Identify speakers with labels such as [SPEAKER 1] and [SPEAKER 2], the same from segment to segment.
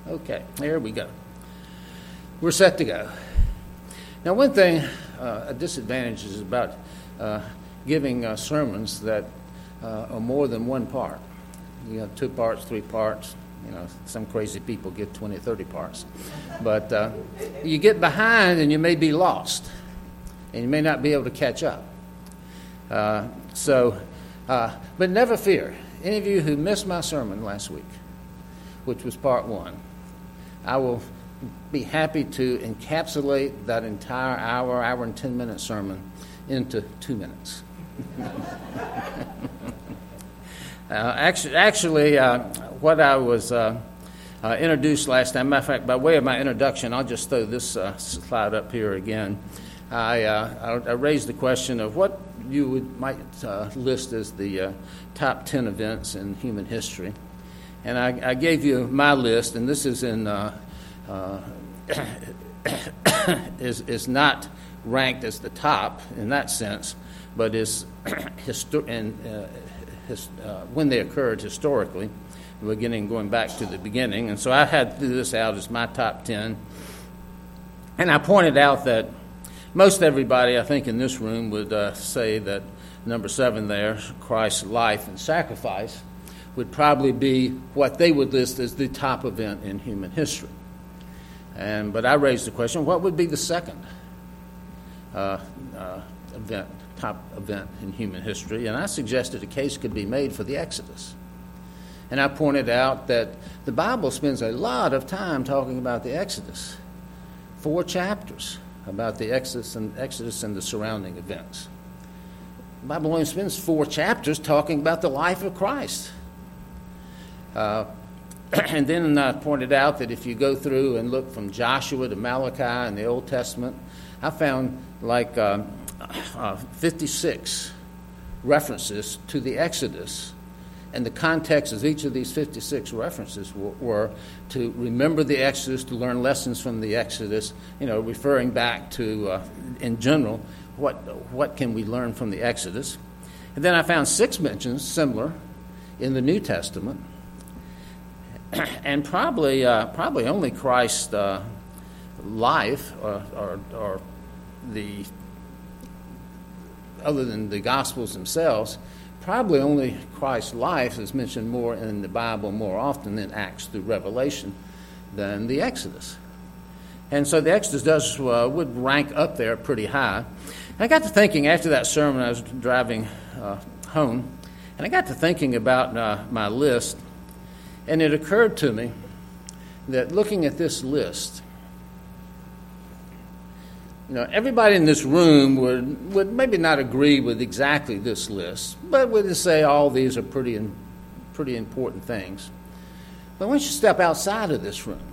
[SPEAKER 1] Okay, here we go. We're set to go. Now, one thing, a disadvantage is about giving sermons that are more than one part. You have 2 parts, 3 parts. You know, some crazy people give 20, 30 parts. But you get behind and you may be lost, and you may not be able to catch up. But never fear. Any of you who missed my sermon last week, which was part 1, I will be happy to encapsulate that entire hour and 10-minute sermon into 2 minutes. What I was introduced last time, matter of fact, by way of my introduction, I'll just throw this slide up here again. I raised the question of what you might list as the top 10 events in human history. And I gave you my list, and this is is not ranked as the top in that sense, but is when they occurred historically, going back to the beginning. And so I had this out as my top 10. And I pointed out that most everybody, I think, in this room would say that number 7 there, Christ's life and sacrifice, would probably be what they would list as the top event in human history. But I raised the question, what would be the second top event in human history? And I suggested a case could be made for the Exodus. And I pointed out that the Bible spends a lot of time talking about the Exodus. 4 chapters about the Exodus and the surrounding events. The Bible only spends 4 chapters talking about the life of Christ. And then I pointed out that if you go through and look from Joshua to Malachi in the Old Testament, I found like 56 references to the Exodus. And the context of each of these 56 references were to remember the Exodus, to learn lessons from the Exodus, referring back to, in general, what can we learn from the Exodus. And then I found 6 mentions similar in the New Testament. And probably only Christ's life, or other than the Gospels themselves, probably only Christ's life is mentioned more in the Bible more often in Acts through Revelation than the Exodus. And so the Exodus would rank up there pretty high. And I got to thinking after that sermon, I was driving home, and I got to thinking about my list. And it occurred to me that looking at this list, everybody in this room would maybe not agree with exactly this list, but would say all these are pretty important things. But once you step outside of this room,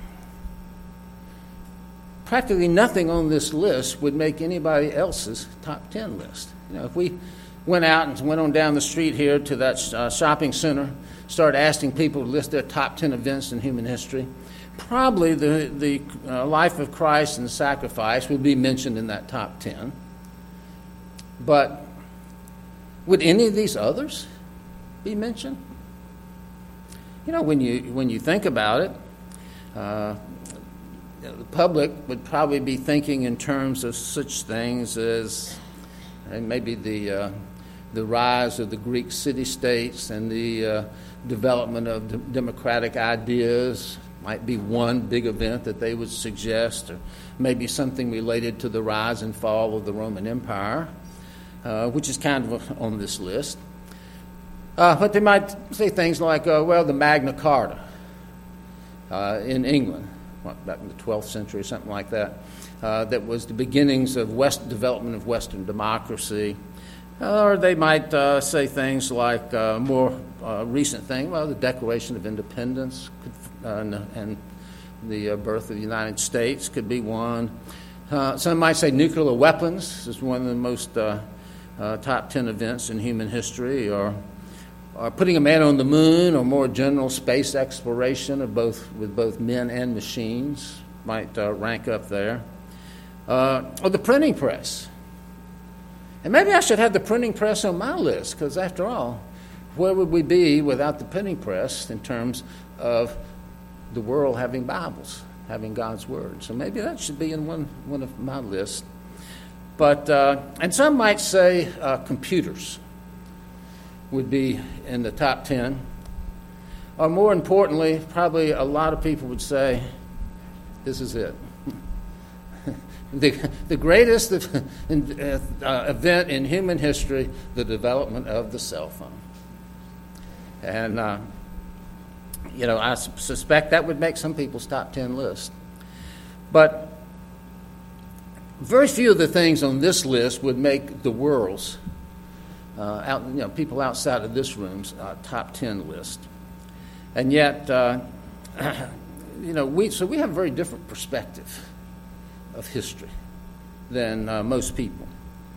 [SPEAKER 1] practically nothing on this list would make anybody else's top 10 list. If we went out and went on down the street here to that shopping center, started asking people to list their top 10 events in human history, probably the life of Christ and the sacrifice would be mentioned in that top 10. But would any of these others be mentioned? When you think about it, the public would probably be thinking in terms of such things as maybe the rise of the Greek city-states and the development of democratic ideas might be one big event that they would suggest, or maybe something related to the rise and fall of the Roman Empire, which is kind of on this list. But they might say things like, the Magna Carta in England, back in the 12th century or something like that, that was the beginnings of development of Western democracy. Or they might say things like more recent thing, the Declaration of Independence and the birth of the United States could be one. Some might say nuclear weapons is one of the most top 10 events in human history, or putting a man on the moon, or more general space exploration with both men and machines might rank up there. Or the printing press. And maybe I should have the printing press on my list, because after all, where would we be without the printing press in terms of the world having Bibles, having God's Word. So maybe that should be in one of my lists. But and some might say computers would be in the top 10. Or more importantly, probably a lot of people would say, this is it. The greatest event in human history, the development of the cell phone. And, I suspect that would make some people's top 10 list. But very few of the things on this list would make the world's, people outside of this room's top 10 list. And yet, we have a very different perspective of history than most people.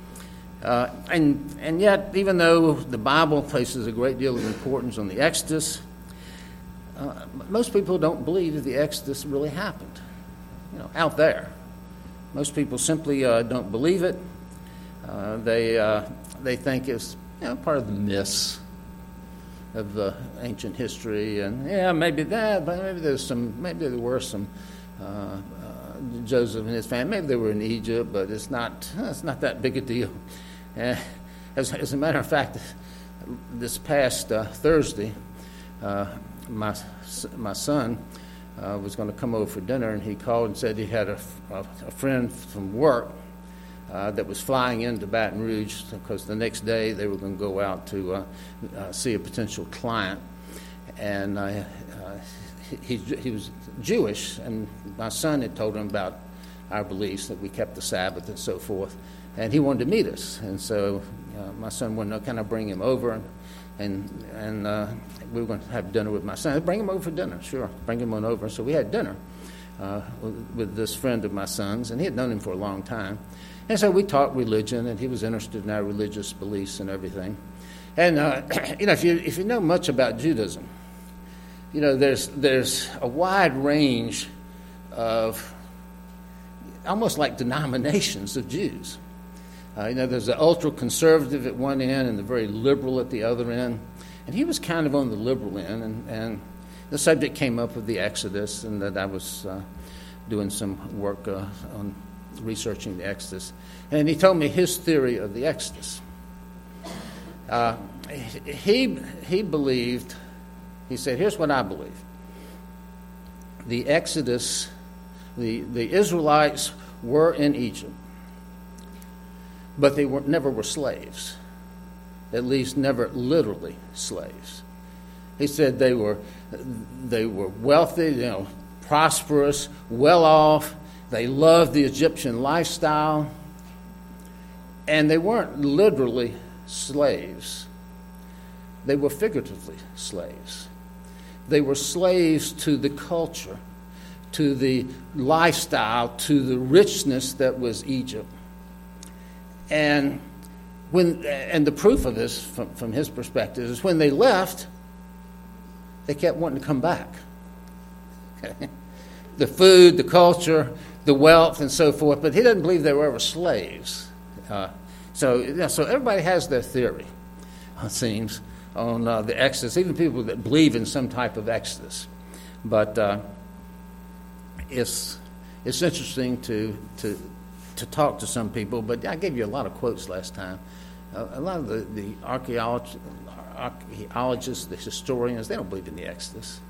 [SPEAKER 1] And yet, even though the Bible places a great deal of importance on the Exodus, most people don't believe that the Exodus really happened, out there. Most people simply don't believe it. They think it's part of the myths of the ancient history, and maybe that, but maybe there were some Joseph and his family. Maybe they were in Egypt, but it's not that big a deal. As a matter of fact, this past Thursday, my son was going to come over for dinner, and he called and said he had a friend from work that was flying into Baton Rouge because the next day they were going to go out to see a potential client. And he was Jewish, and my son had told him about our beliefs, that we kept the Sabbath and so forth. And he wanted to meet us. And so my son wanted to know, can I bring him over? And we were going to have dinner with my son. Bring him over for dinner. Sure, bring him on over. So we had dinner with this friend of my son's, and he had known him for a long time. And so we talked religion, and he was interested in our religious beliefs and everything. And if you know much about Judaism, there's a wide range of almost like denominations of Jews. There's the ultra-conservative at one end and the very liberal at the other end. And he was kind of on the liberal end, and the subject came up of the Exodus, and that I was doing some work on researching the Exodus. And he told me his theory of the Exodus. He believed, he said, here's what I believe. The Exodus, the Israelites were in Egypt, but they never were slaves, at least never literally slaves. He said they were wealthy, prosperous, well off. They loved the Egyptian lifestyle, and they weren't literally slaves. They were figuratively slaves. They were slaves to the culture, to the lifestyle, to the richness that was Egypt. And the proof of this, from his perspective, is when they left, they kept wanting to come back. Okay? The food, the culture, the wealth, and so forth, but he doesn't believe they were ever slaves. So everybody has their theory, it seems, on the Exodus, even people that believe in some type of Exodus. But it's interesting to talk to some people, but I gave you a lot of quotes last time. A lot of the archaeologists, the historians, they don't believe in the Exodus.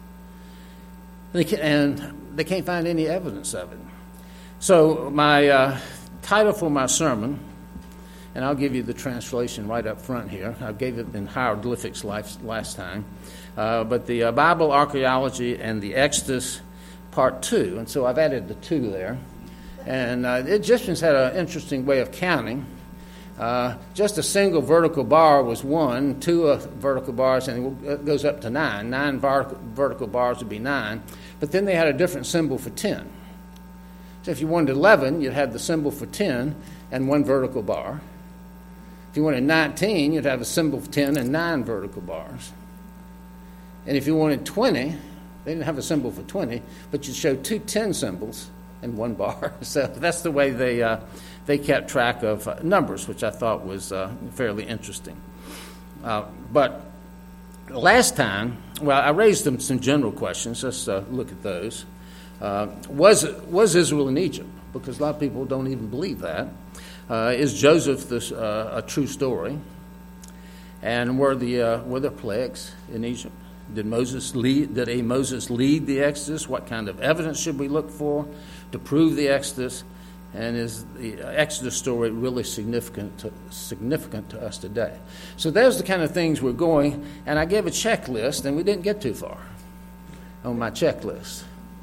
[SPEAKER 1] And they can't find any evidence of it. So my title for my sermon, and I'll give you the translation right up front here. I gave it in hieroglyphics last time. But the Bible, Archaeology, and the Exodus, Part 2. And so I've added the 2 there. And the Egyptians had an interesting way of counting. Just a single vertical bar was 1, 2 vertical bars, and it goes up to 9. 9 vertical bars would be 9. But then they had a different symbol for 10. So if you wanted 11, you'd have the symbol for 10 and 1 vertical bar. If you wanted 19, you'd have a symbol for 10 and 9 vertical bars. And if you wanted 20, they didn't have a symbol for 20, but you'd show 2 10 symbols and 1 bar. So that's the way they kept track of numbers, which I thought was fairly interesting. But last time, well, I raised some general questions. Let's look at those. Was Israel in Egypt? Because a lot of people don't even believe that. Is Joseph a true story? And were there plagues in Egypt? Did Moses lead the Exodus? What kind of evidence should we look for to prove the Exodus? And is the Exodus story really significant to us today? So there's the kind of things we're going. And I gave a checklist, and we didn't get too far on my checklist.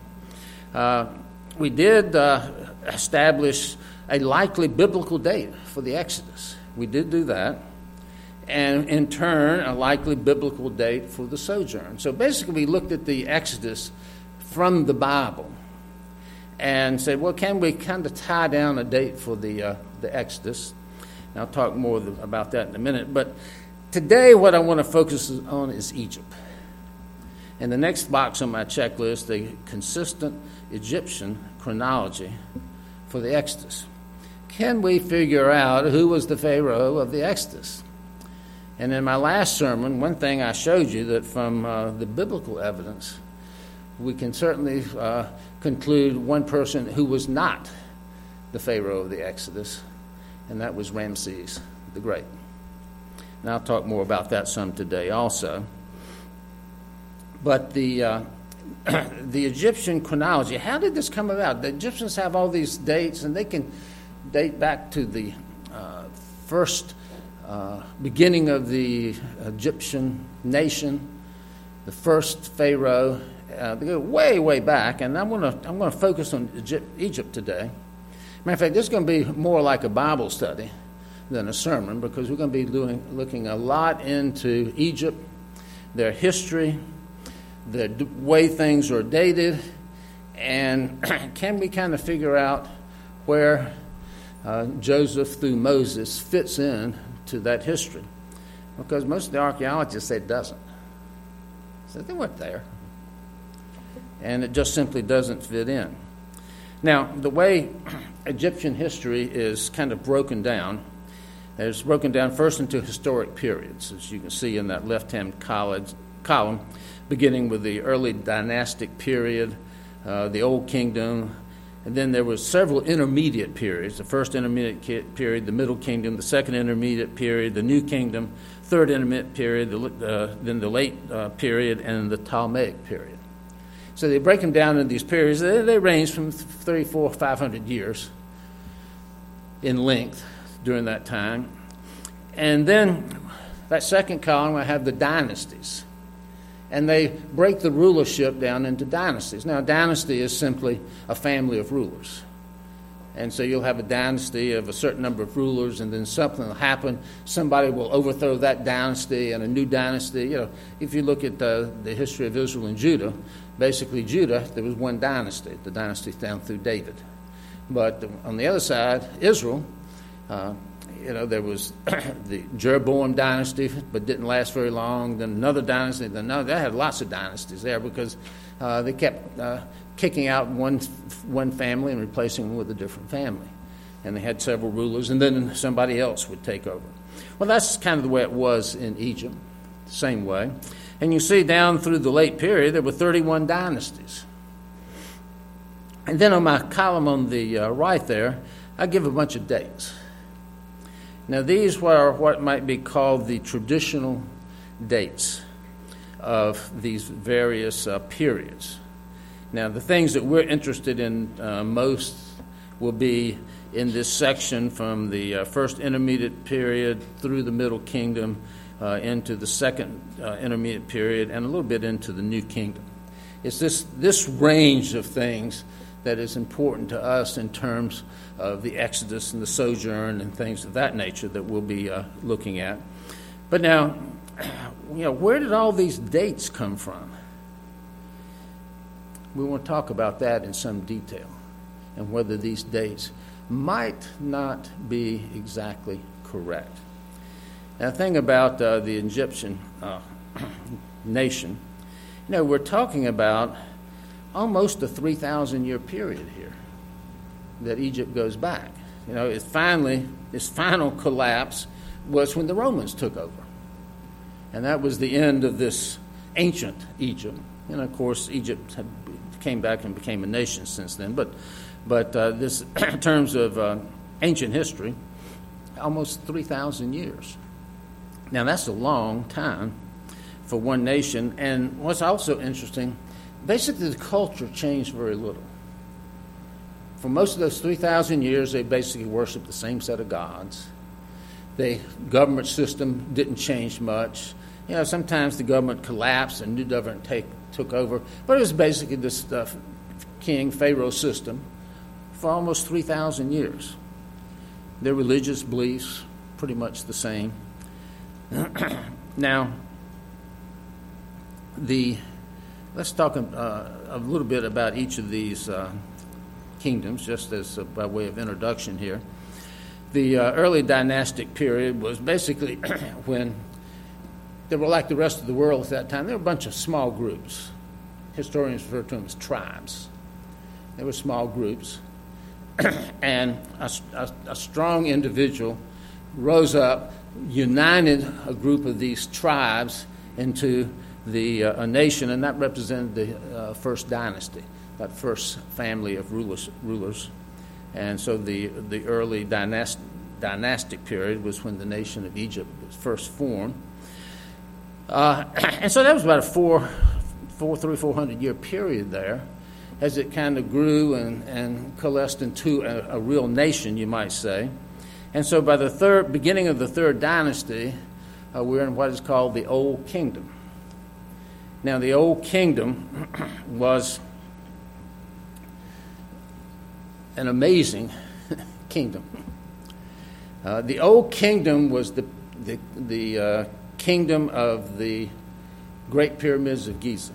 [SPEAKER 1] We did establish a likely biblical date for the Exodus. We did do that. And in turn, a likely biblical date for the sojourn. So basically, we looked at the Exodus from the Bible and said, well, can we kind of tie down a date for the Exodus? And I'll talk more about that in a minute. But today, what I want to focus on is Egypt. And the next box on my checklist, the consistent Egyptian chronology for the Exodus. Can we figure out who was the Pharaoh of the Exodus? And in my last sermon, one thing I showed you that from the biblical evidence, we can certainly conclude one person who was not the Pharaoh of the Exodus, and that was Ramses the Great. And I'll talk more about that some today also. But the Egyptian chronology, how did this come about? The Egyptians have all these dates, and they can date back to the first beginning of the Egyptian nation, the first Pharaoh. They go way, way back, and I'm going to focus on Egypt today. Matter of fact, this is going to be more like a Bible study than a sermon, because we're going to be looking a lot into Egypt, their history, the way things are dated, and can we kind of figure out where Joseph through Moses fits in to that history, because most of the archaeologists say it doesn't. So they weren't there. And it just simply doesn't fit in. Now, the way Egyptian history is kind of broken down, it's broken down first into historic periods, as you can see in that left-hand column, beginning with the early dynastic period, the Old Kingdom. And then there were several intermediate periods, the first intermediate period, the Middle Kingdom, the second intermediate period, the New Kingdom, third intermediate period, then the late period, and the Ptolemaic period. So they break them down into these periods. They range from 300, 400, 500 years in length during that time. And then that second column, I have the dynasties. And they break the rulership down into dynasties. Now, a dynasty is simply a family of rulers. And so you'll have a dynasty of a certain number of rulers, and then something will happen. Somebody will overthrow that dynasty, and a new dynasty. You know, if you look at the history of Israel and Judah, basically Judah, there was one dynasty, the dynasty down through David. But on the other side, Israel, there was the Jeroboam dynasty, but didn't last very long. Then another dynasty. Then they had lots of dynasties there because they kept kicking out one family and replacing them with a different family. And they had several rulers, and then somebody else would take over. Well, that's kind of the way it was in Egypt, the same way. And you see down through the late period, there were 31 dynasties. And then on my column on the right there, I give a bunch of dates. Now, these were what might be called the traditional dates of these various periods. Now, the things that we're interested in most will be in this section from the first intermediate period through the Middle Kingdom into the second intermediate period and a little bit into the New Kingdom. It's this range of things that is important to us in terms of the Exodus and the sojourn and things of that nature that we'll be looking at. But now, where did all these dates come from? We want to talk about that in some detail and whether these dates might not be exactly correct. Now, the thing about the Egyptian nation, we're talking about almost a 3,000-year period here that Egypt goes back. Its final collapse was when the Romans took over. And that was the end of this ancient Egypt. And, of course, Egypt came back and became a nation since then. But this, in terms of ancient history, almost 3,000 years. Now, that's a long time for one nation. And what's also interesting, basically the culture changed very little. For most of those 3,000 years, they basically worshiped the same set of gods. The government system didn't change much. You know, sometimes the government collapsed and new government took over. But it was basically this king, Pharaoh system for almost 3,000 years. Their religious beliefs, pretty much the same. Now, let's talk a little bit about each of these kingdoms, just as by way of introduction here. The early dynastic period was basically when they were like the rest of the world at that time. They were a bunch of small groups. Historians refer to them as tribes. They were small groups. And a strong individual rose up, united a group of these tribes into a nation, and that represented the first dynasty, that first family of rulers. And so the early dynastic period was when the nation of Egypt was first formed. And so that was about a 400 year period there, as it kind of grew and coalesced into a real nation, you might say. And so by the beginning of the third dynasty, we're in what is called the Old Kingdom. Now, the Old Kingdom was an amazing kingdom. The Old Kingdom was the kingdom of the Great Pyramids of Giza.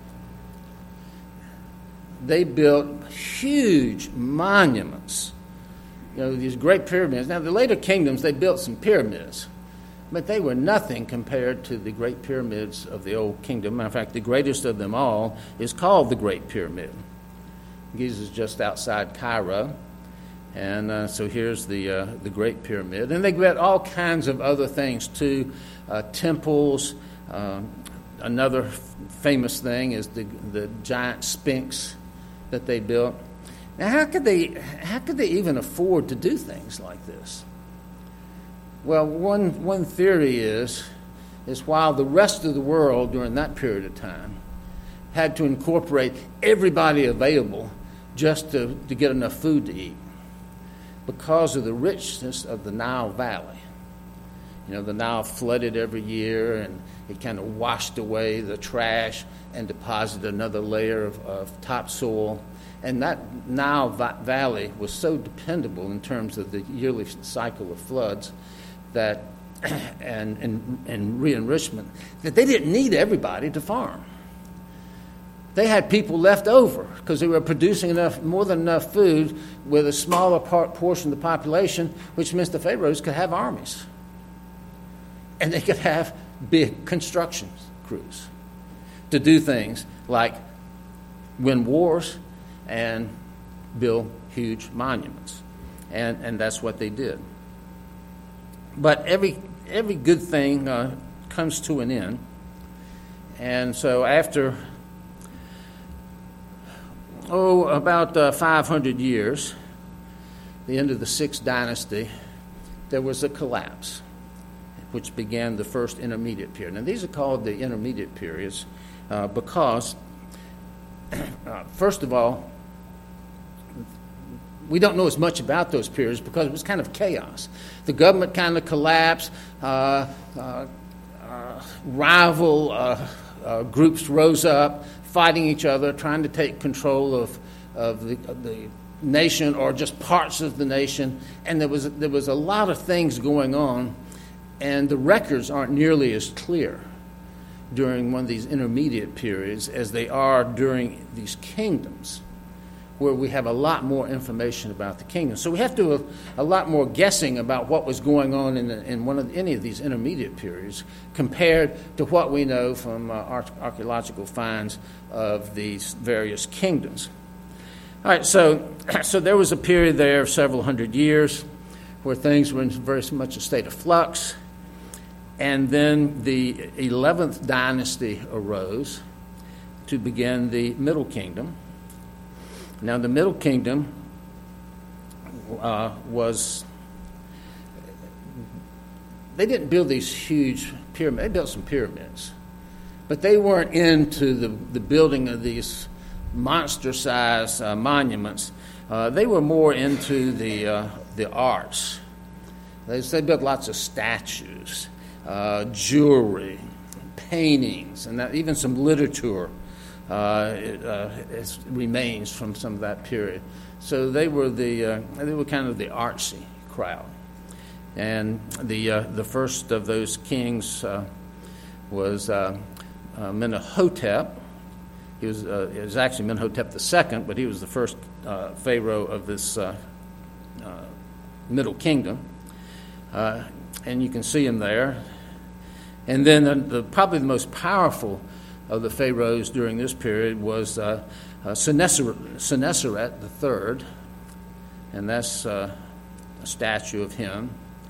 [SPEAKER 1] They built huge monuments, these great pyramids. Now, the later kingdoms, they built some pyramids, but they were nothing compared to the Great Pyramids of the Old Kingdom. Matter of fact, the greatest of them all is called the Great Pyramid. Giza is just outside Cairo, and so here's the Great Pyramid. And they built all kinds of other things too, temples. Another famous thing is the giant Sphinx that they built. Now, how could they even afford to do things like this? Well, one theory is while the rest of the world during that period of time had to incorporate everybody available just to get enough food to eat, because of the richness of the Nile Valley. The Nile flooded every year, and it kind of washed away the trash and deposited another layer of topsoil. And that Nile Valley was so dependable in terms of the yearly cycle of floods that and re-enrichment that they didn't need everybody to farm. They had people left over because they were producing more than enough food with a smaller portion of the population, which means the pharaohs could have armies. And they could have big construction crews to do things like win wars and build huge monuments. And that's what they did. But every good thing comes to an end. And so after, about 500 years, the end of the sixth dynasty, there was a collapse, which began the first intermediate period. And these are called the intermediate periods because, first of all, we don't know as much about those periods because it was kind of chaos. The government kind of collapsed. Rival groups rose up, fighting each other, trying to take control of the nation or just parts of the nation. And there was a lot of things going on, and the records aren't nearly as clear during one of these intermediate periods as they are during these kingdoms, where we have a lot more information about the kingdom. So we have to do a lot more guessing about what was going on in any of these intermediate periods compared to what we know from archaeological finds of these various kingdoms. All right, so there was a period there of several hundred years where things were in very much a state of flux. And then the 11th dynasty arose to begin the Middle Kingdom. Now, the Middle Kingdom they didn't build these huge pyramids. They built some pyramids. But they weren't into the building of these monster-sized monuments. They were more into the arts. They built lots of statues, jewelry, paintings, and even some literature remains from some of that period. So they were kind of the artsy crowd. And the first of those kings was Menahotep. It was actually Menahotep II, but he was the first pharaoh of this Middle Kingdom. And you can see him there. And then probably the most powerful of the pharaohs during this period was Sennacherib III, and that's a statue of him.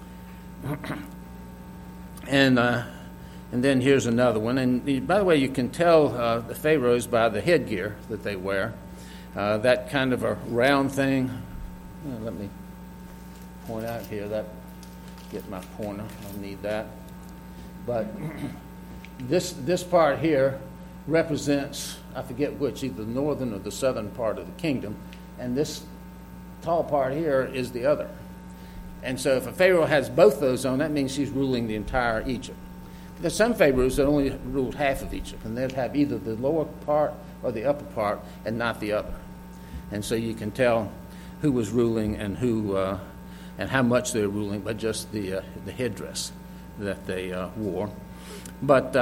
[SPEAKER 1] And then here's another one. And by the way, you can tell the pharaohs by the headgear that they wear. That kind of a round thing. Let me point out here. Get my pointer. I'll need that. But this part here represents, I forget which, either the northern or the southern part of the kingdom. And this tall part here is the other. And so if a pharaoh has both those on, that means he's ruling the entire Egypt. There's some pharaohs that only ruled half of Egypt, and they'd have either the lower part or the upper part and not the other. And so you can tell who was ruling and who and how much they were ruling by just the headdress that they wore. But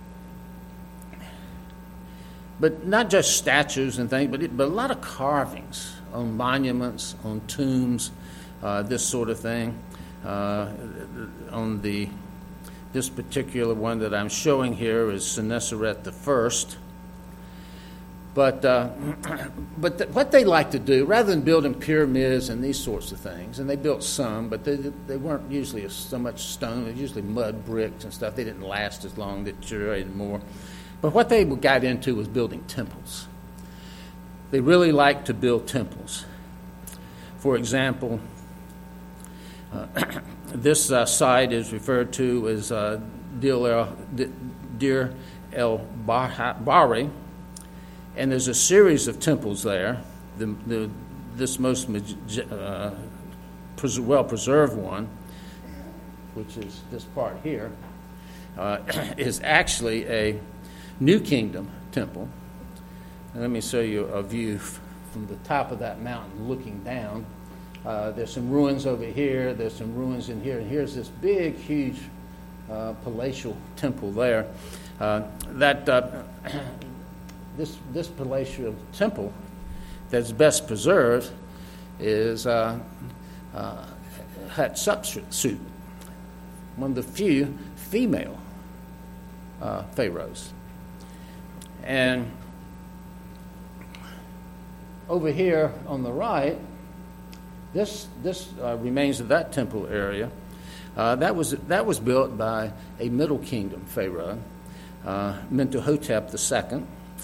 [SPEAKER 1] not just statues and things, but a lot of carvings on monuments, on tombs, this sort of thing. On this particular one that I'm showing here is Sennacherib I. But what they like to do, rather than building pyramids and these sorts of things, and they built some, but they weren't usually so much stone. They were usually mud bricks and stuff. They didn't last as long. They deteriorated more. But what they got into was building temples. They really liked to build temples. For example, this site is referred to as Deir el-Bahari, and there's a series of temples there. This most well-preserved one, which is this part here, is actually a New Kingdom temple. And let me show you a view from the top of that mountain looking down. There's some ruins over here. There's some ruins in here. And here's this big, huge palatial temple there. This palatial temple that's best preserved is Hatshepsut, one of the few female pharaohs. And over here on the right, this remains of that temple area. That was built by a Middle Kingdom pharaoh, Mentuhotep II.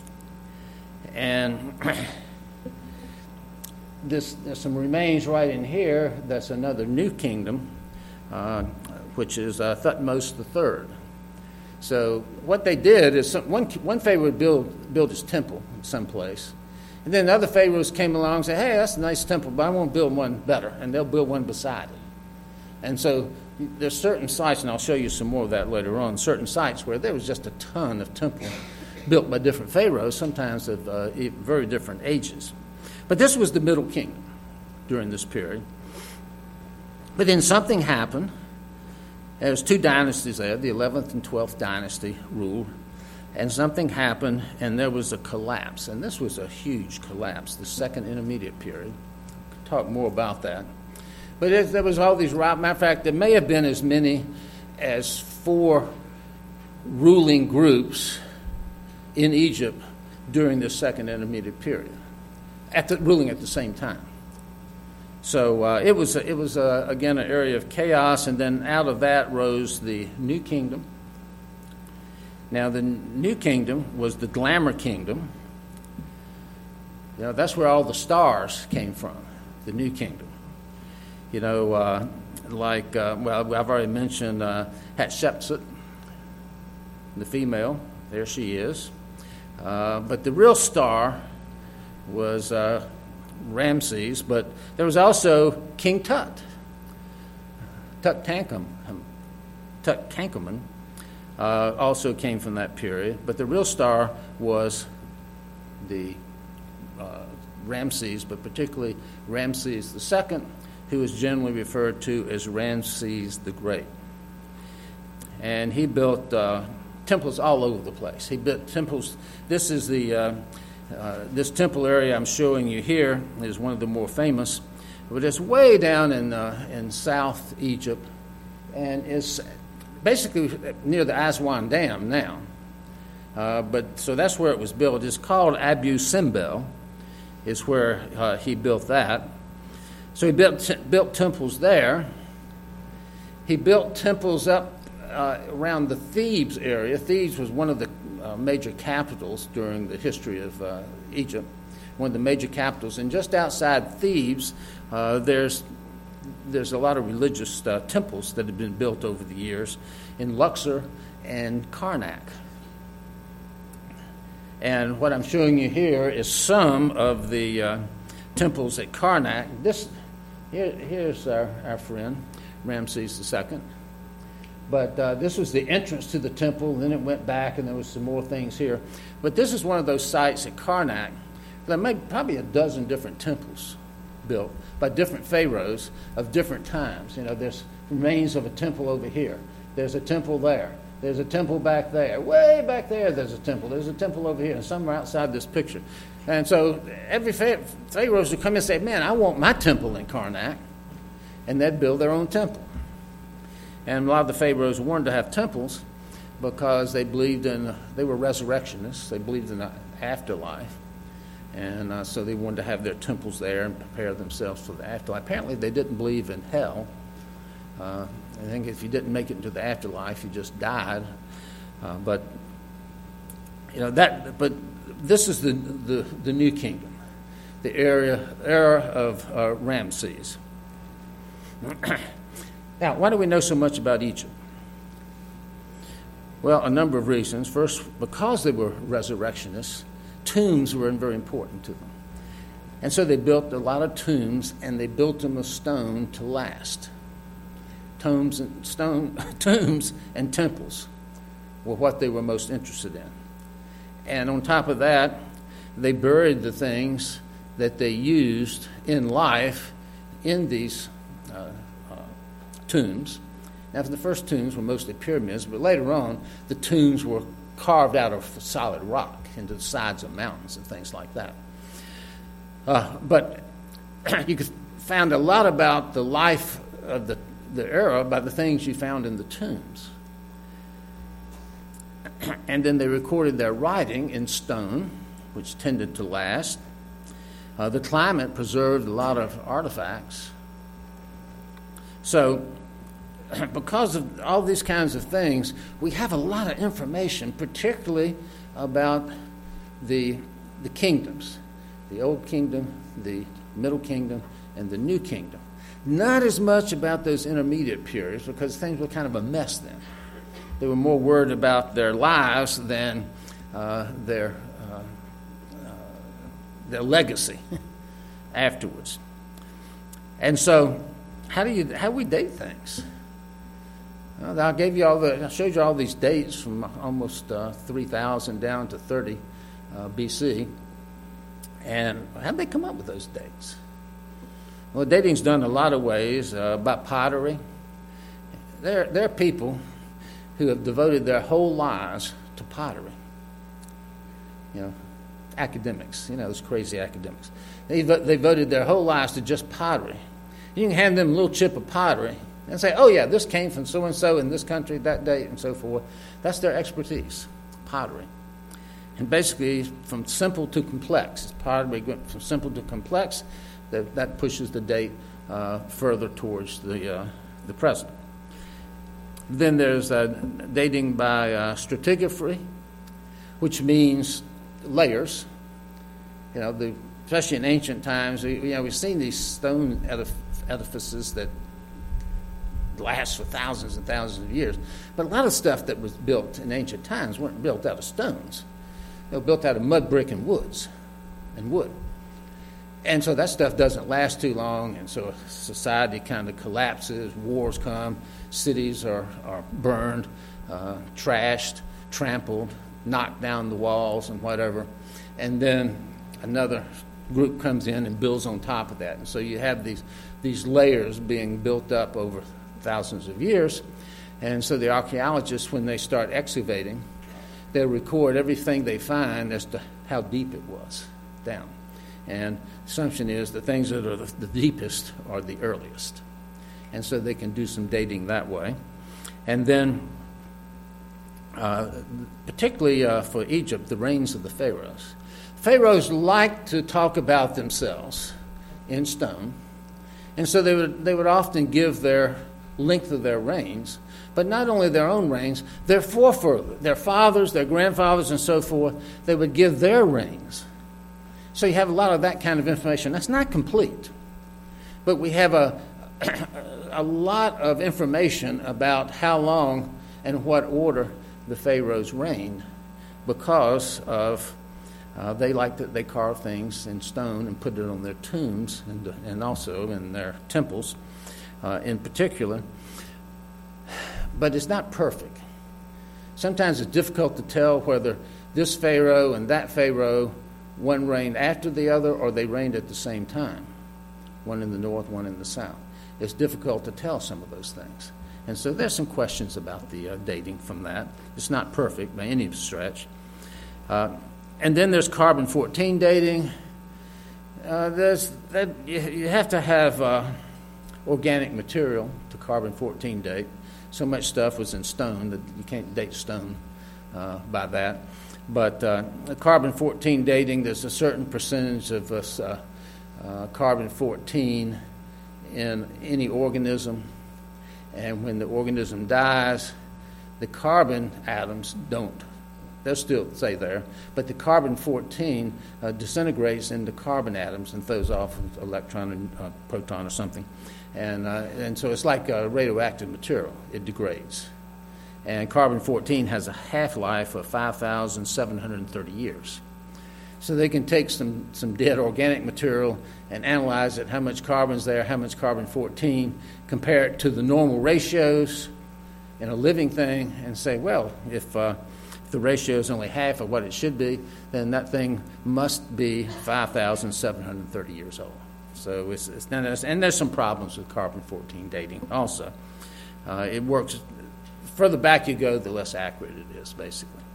[SPEAKER 1] And there's some remains right in here. That's another New Kingdom, which is Thutmose III. So what they did is one pharaoh would build his temple someplace, and then other pharaohs came along and said, "Hey, that's a nice temple, but I want to build one better," and they'll build one beside it. And so there's certain sites, and I'll show you some more of that later on, certain sites where there was just a ton of temple built by different pharaohs, sometimes of very different ages. But this was the Middle Kingdom during this period. But then something happened. There was two dynasties there, the 11th and 12th dynasty ruled, and something happened, and there was a collapse. And this was a huge collapse, the Second Intermediate period. I'll talk more about that. But there was all these, matter of fact, there may have been as many as 4 ruling groups in Egypt during the Second Intermediate period, ruling at the same time. So it was again an area of chaos, and then out of that rose the New Kingdom. Now the New Kingdom was the glamour kingdom. That's where all the stars came from, the New Kingdom. I've already mentioned Hatshepsut, the female. There she is. But the real star was Ramses, but there was also King Tut. Tutankhamun also came from that period, but the real star was the Ramses, but particularly Ramses II, who is generally referred to as Ramses the Great. And he built temples all over the place. He built temples. This is this temple area I'm showing you here is one of the more famous, but it's way down in South Egypt, and is basically near the Aswan Dam now. So that's where it was built. It's called Abu Simbel, is where he built that. So he built temples there. He built temples up around the Thebes area. Thebes was one of the major capitals during the history of Egypt, one of the major capitals. And just outside Thebes, there's a lot of religious temples that have been built over the years in Luxor and Karnak. And what I'm showing you here is some of the temples at Karnak. Here's our friend, Ramses II. But this was the entrance to the temple. Then it went back, and there was some more things here. But this is one of those sites at Karnak. There may probably a dozen different temples built by different pharaohs of different times. There's remains of a temple over here. There's a temple there. There's a temple back there. Way back there, there's a temple. There's a temple over here, and some are outside this picture. And so every pharaohs would come and say, man, I want my temple in Karnak. And they'd build their own temple. And a lot of the pharaohs wanted to have temples because they believed they were resurrectionists. They believed in the afterlife. And so they wanted to have their temples there and prepare themselves for the afterlife. Apparently they didn't believe in hell. I think if you didn't make it into the afterlife, you just died. But this is the New Kingdom, the era of Ramses. Now, why do we know so much about Egypt? Well, a number of reasons. First, because they were resurrectionists, tombs were very important to them. And so they built a lot of tombs, and they built them of stone to last. Tombs and temples were what they were most interested in. And on top of that, they buried the things that they used in life in these tombs. Now, the first tombs were mostly pyramids, but later on, the tombs were carved out of solid rock into the sides of mountains and things like that. But you found a lot about the life of the era by the things you found in the tombs. And then they recorded their writing in stone, which tended to last. The climate preserved a lot of artifacts. So, because of all these kinds of things, we have a lot of information, particularly about the kingdoms, the Old Kingdom, the Middle Kingdom, and the New Kingdom. Not as much about those intermediate periods, because things were kind of a mess then. They were more worried about their lives than their legacy afterwards. And so, how do we date things? Well, I showed you all these dates from almost 3,000 down to 30 BC. And how did they come up with those dates? Well, dating's done a lot of ways. By pottery. There are people who have devoted their whole lives to pottery. Academics, those crazy academics. They devoted their whole lives to just pottery. You can hand them a little chip of pottery and say, oh, yeah, this came from so-and-so in this country, that date, and so forth. That's their expertise, pottery. And basically, from simple to complex. It's part of from simple to complex. That pushes the date further towards the present. Then there's dating by stratigraphy, which means layers. Especially in ancient times, we've seen these stone edifices that last for thousands and thousands of years. But a lot of stuff that was built in ancient times weren't built out of stones. They were built out of mud, brick, and wood. And so that stuff doesn't last too long, and so society kind of collapses, wars come, cities are burned, trashed, trampled, knocked down the walls and whatever. And then another group comes in and builds on top of that. And so you have these layers being built up over thousands of years. And so the archaeologists, when they start excavating, they'll record everything they find as to how deep it was down. And the assumption is the things that are the deepest are the earliest. And so they can do some dating that way. And then, particularly for Egypt, the reigns of the pharaohs. Pharaohs like to talk about themselves in stone. And so they would often give their length of their reigns, but not only their own reigns, their forefathers, their fathers, their grandfathers, and so forth, they would give their reigns. So you have a lot of that kind of information. That's not complete, but we have a lot of information about how long and what order the pharaohs reigned, because of they carve things in stone and put it on their tombs and also in their temples in particular. But it's not perfect. Sometimes it's difficult to tell whether this pharaoh and that pharaoh, one reigned after the other or they reigned at the same time, one in the north, one in the south. It's difficult to tell some of those things. And so there's some questions about the dating from that. It's not perfect by any stretch. And then there's carbon-14 dating. You have to have organic material to carbon-14 date. So much stuff was in stone that you can't date stone by that. But carbon-14 dating, there's a certain percentage of carbon-14 in any organism. And when the organism dies, the carbon atoms don't. They'll still stay there. But the carbon-14 disintegrates into carbon atoms and throws off an electron and proton or something. And so it's like radioactive material. It degrades. And carbon-14 has a half-life of 5,730 years. So they can take some dead organic material and analyze it, how much carbon's there, how much carbon-14, compare it to the normal ratios in a living thing, and say, well, if the ratio is only half of what it should be, then that thing must be 5,730 years old. So it's not, and there's some problems with carbon-14 dating also. It works. Further back you go, the less accurate it is, basically.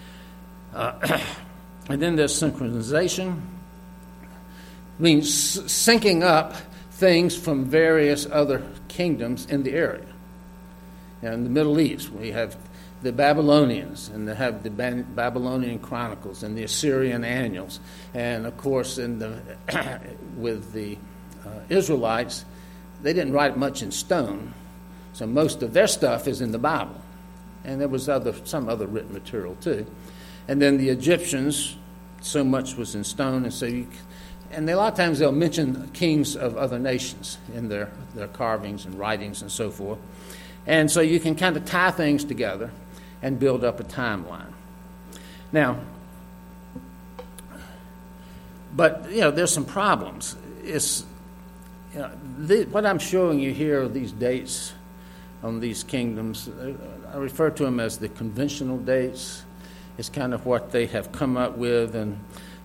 [SPEAKER 1] And then there's synchronization. It means syncing up things from various other kingdoms in the area. In the Middle East, we have the Babylonians, and they have the Babylonian Chronicles and the Assyrian Annals. And, of course, with the Israelites, they didn't write much in stone, so most of their stuff is in the Bible. And there was some other written material, too. And then the Egyptians, so much was in stone, and so a lot of times they'll mention kings of other nations in their carvings and writings and so forth. And so you can kind of tie things together and build up a timeline. Now, but, there's some problems. What I'm showing you here are these dates on these kingdoms. I refer to them as the conventional dates. It's kind of what they have come up with, and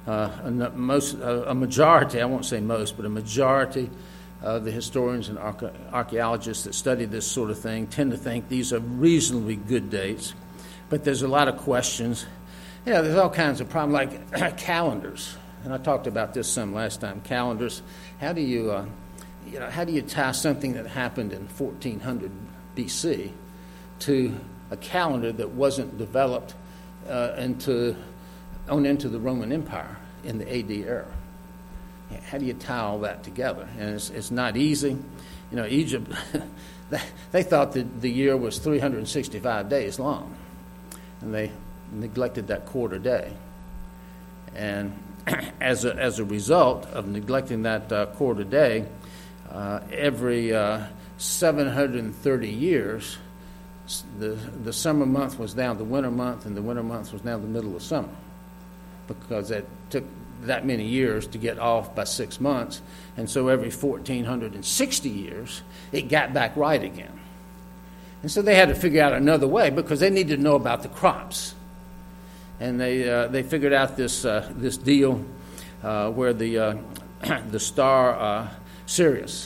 [SPEAKER 1] a majority, I won't say most, but a majority of the historians and archaeologists that study this sort of thing tend to think these are reasonably good dates, but there's a lot of questions. There's all kinds of problems, like calendars, and I talked about this some last time. Calendars, how do you tie something that happened in 1400 BC to a calendar that wasn't developed into on into the Roman Empire in the AD era. How do you tie all that together? And it's not easy. Egypt, they thought that the year was 365 days long, and they neglected that quarter day. And as a result of neglecting that quarter day, every 730 years, the summer month was now the winter month, and the winter month was now the middle of summer, because it took that many years to get off by 6 months, and so every 1,460 years, it got back right again. And so they had to figure out another way, because they needed to know about the crops. And they figured out this deal where the star Sirius,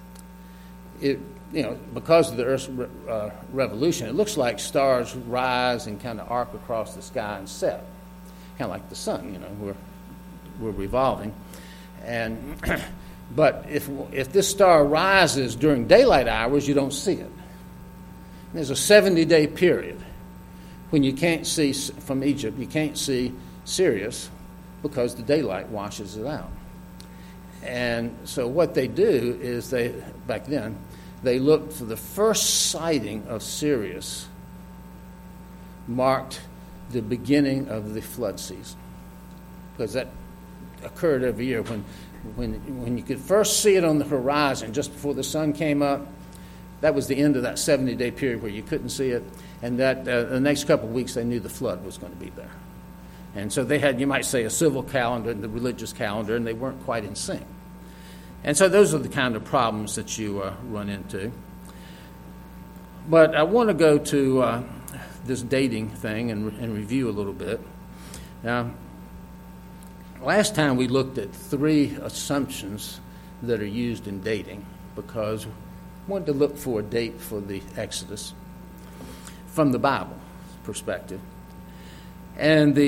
[SPEAKER 1] because of the Earth's revolution, it looks like stars rise and kind of arc across the sky and set, kind of like the sun. We're revolving, but if this star rises during daylight hours, you don't see it. There's a 70-day period when you can't see from Egypt. You can't see Sirius because the daylight washes it out. And so what they do is back then they looked for the first sighting of Sirius marked the beginning of the flood season, because that occurred every year when you could first see it on the horizon just before the sun came up. That was the end of that 70-day period where you couldn't see it, and that the next couple of weeks they knew the flood was going to be there. And so they had, you might say, a civil calendar and the religious calendar, and they weren't quite in sync. And so those are the kind of problems that you run into. But I want to go to this dating thing and review a little bit. Now, last time we looked at 3 assumptions that are used in dating, because we wanted to look for a date for the Exodus from the Bible perspective. And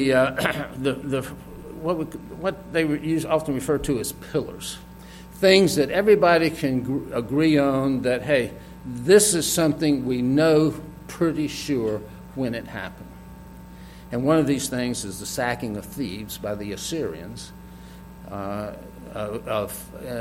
[SPEAKER 1] what they often refer to as pillars, things that everybody can agree on that, hey, this is something we know pretty sure when it happened. And one of these things is the sacking of Thebes by the Assyrians of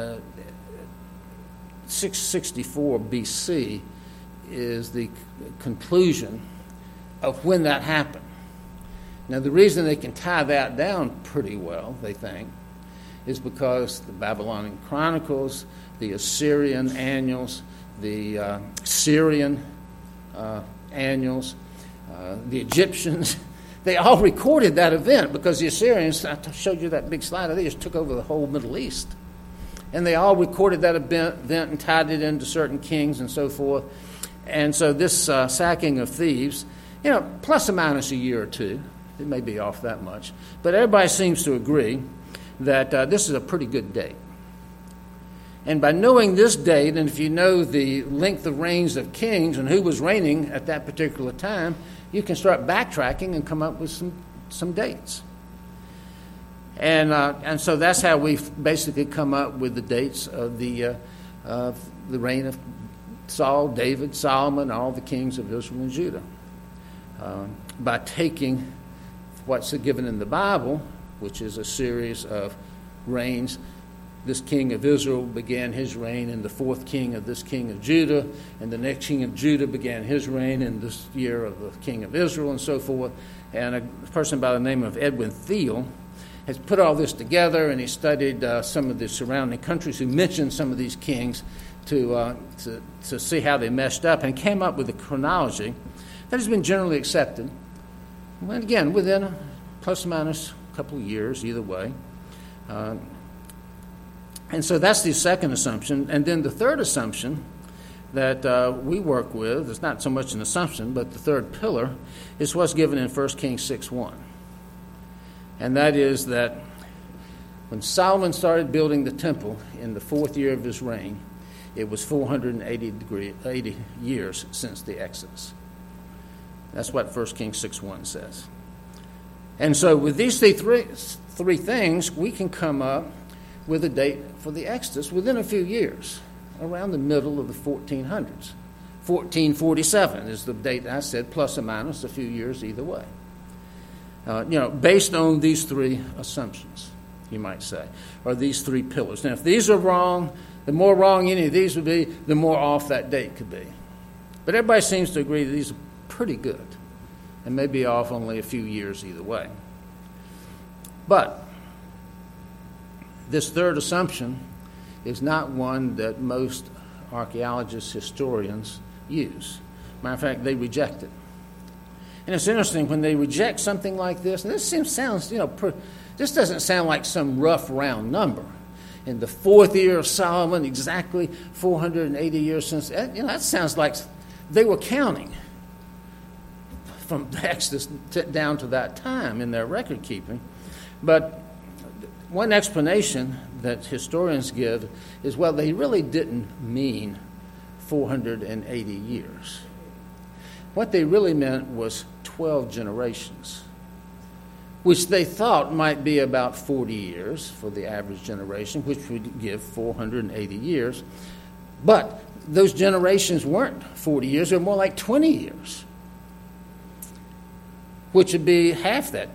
[SPEAKER 1] 664 BC is the conclusion of when that happened. Now, the reason they can tie that down pretty well, they think, is because the Babylonian Chronicles, the Assyrian Annals, the Syrian Annals, the Egyptians, they all recorded that event, because the Assyrians, I showed you that big slide, they just took over the whole Middle East. And they all recorded that event and tied it into certain kings and so forth. And so this sacking of Thebes, plus or minus a year or two, it may be off that much, but everybody seems to agree that this is a pretty good date. And by knowing this date, and if you know the length of reigns of kings and who was reigning at that particular time, you can start backtracking and come up with some dates. And so that's how we've basically come up with the dates of the reign of Saul, David, Solomon, all the kings of Israel and Judah. By taking what's given in the Bible, which is a series of reigns. This king of Israel began his reign in the 4th king of this king of Judah, and the next king of Judah began his reign in this year of the king of Israel, and so forth. And a person by the name of Edwin Thiel has put all this together, and he studied some of the surrounding countries who mentioned some of these kings to see how they meshed up, and came up with a chronology that has been generally accepted. And again, within a plus or minus a couple of years, either way. And so that's the second assumption. And then the third assumption that we work with is not so much an assumption, but the third pillar is what's given in 1 Kings 6:1. And that is that when Solomon started building the temple in the 4th year of his reign, it was 480 years since the Exodus. That's what 1 Kings 6:1 says. And so with these three things, we can come up with a date for the Exodus within a few years, around the middle of the 1400s. 1447 is the date I said, plus or minus a few years either way. based on these three assumptions, you might say, or these three pillars. Now, if these are wrong, the more wrong any of these would be, the more off that date could be. But everybody seems to agree that these are pretty good and may be off only a few years either way. But this third assumption is not one that most archaeologists, historians use. Matter of fact, they reject it. And it's interesting when they reject something like this, and this sounds, this doesn't sound like some rough round number. In the fourth year of Solomon, exactly 480 years since, that sounds like they were counting from Exodus down to that time in their record keeping. But one explanation that historians give is, well, they really didn't mean 480 years. What they really meant was 12 generations, which they thought might be about 40 years for the average generation, which would give 480 years. But those generations weren't 40 years, they were more like 20 years, which would be half that,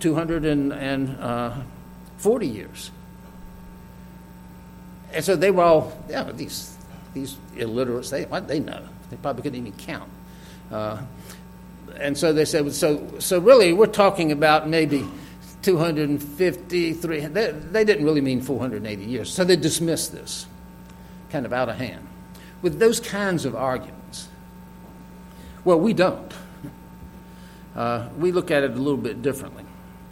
[SPEAKER 1] 240 years. And so they were all, these illiterates, they know. They probably couldn't even count. And so they said, so really we're talking about maybe 250, 300. They didn't really mean 480 years. So they dismissed this, kind of out of hand, with those kinds of arguments. Well, we don't. We look at it a little bit differently.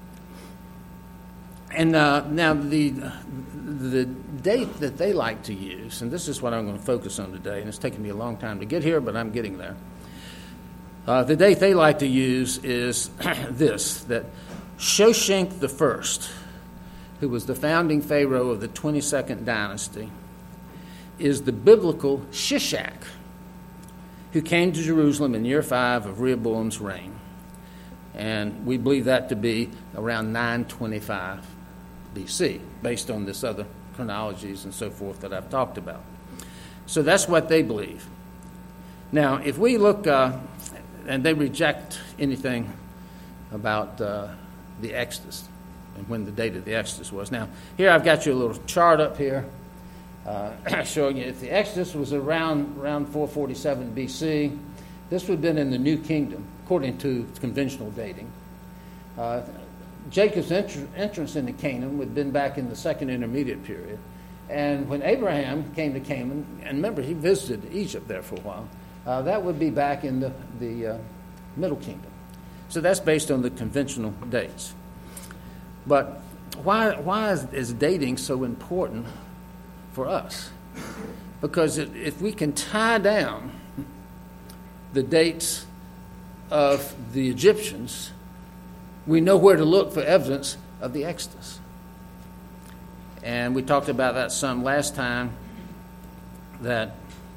[SPEAKER 1] And now the date that they like to use, and this is what I'm going to focus on today, and it's taken me a long time to get here, but I'm getting there. The date they like to use is this, that Shoshenq I, who was the founding pharaoh of the 22nd dynasty, is the biblical Shishak, who came to Jerusalem in year 5 of Rehoboam's reign. And we believe that to be around 925 BC, based on this other chronologies and so forth that I've talked about. So that's what they believe. Now, if we look, and they reject anything about the Exodus and when the date of the Exodus was. Now, here I've got you a little chart up here showing you if the Exodus was around 447 BC, this would have been in the New Kingdom, according to conventional dating. Jacob's entrance into Canaan would have been back in the Second Intermediate Period. And when Abraham came to Canaan, and remember, he visited Egypt there for a while, that would be back in the Middle Kingdom. So that's based on the conventional dates. But why is dating so important for us? Because if we can tie down the dates of the Egyptians, we know where to look for evidence of the Exodus. And we talked about that some last time, that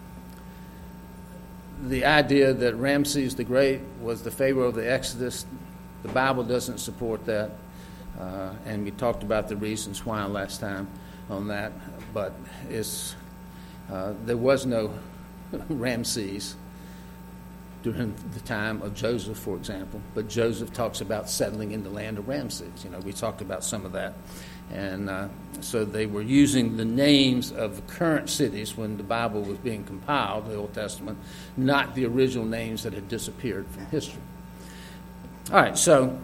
[SPEAKER 1] the idea that Ramses the Great was the pharaoh of the Exodus, the Bible doesn't support that. And we talked about the reasons why last time on that. But there was no Ramses during the time of Joseph, for example. But Joseph talks about settling in the land of Ramses. We talked about some of that. And so they were using the names of the current cities when the Bible was being compiled, the Old Testament, not the original names that had disappeared from history. All right, so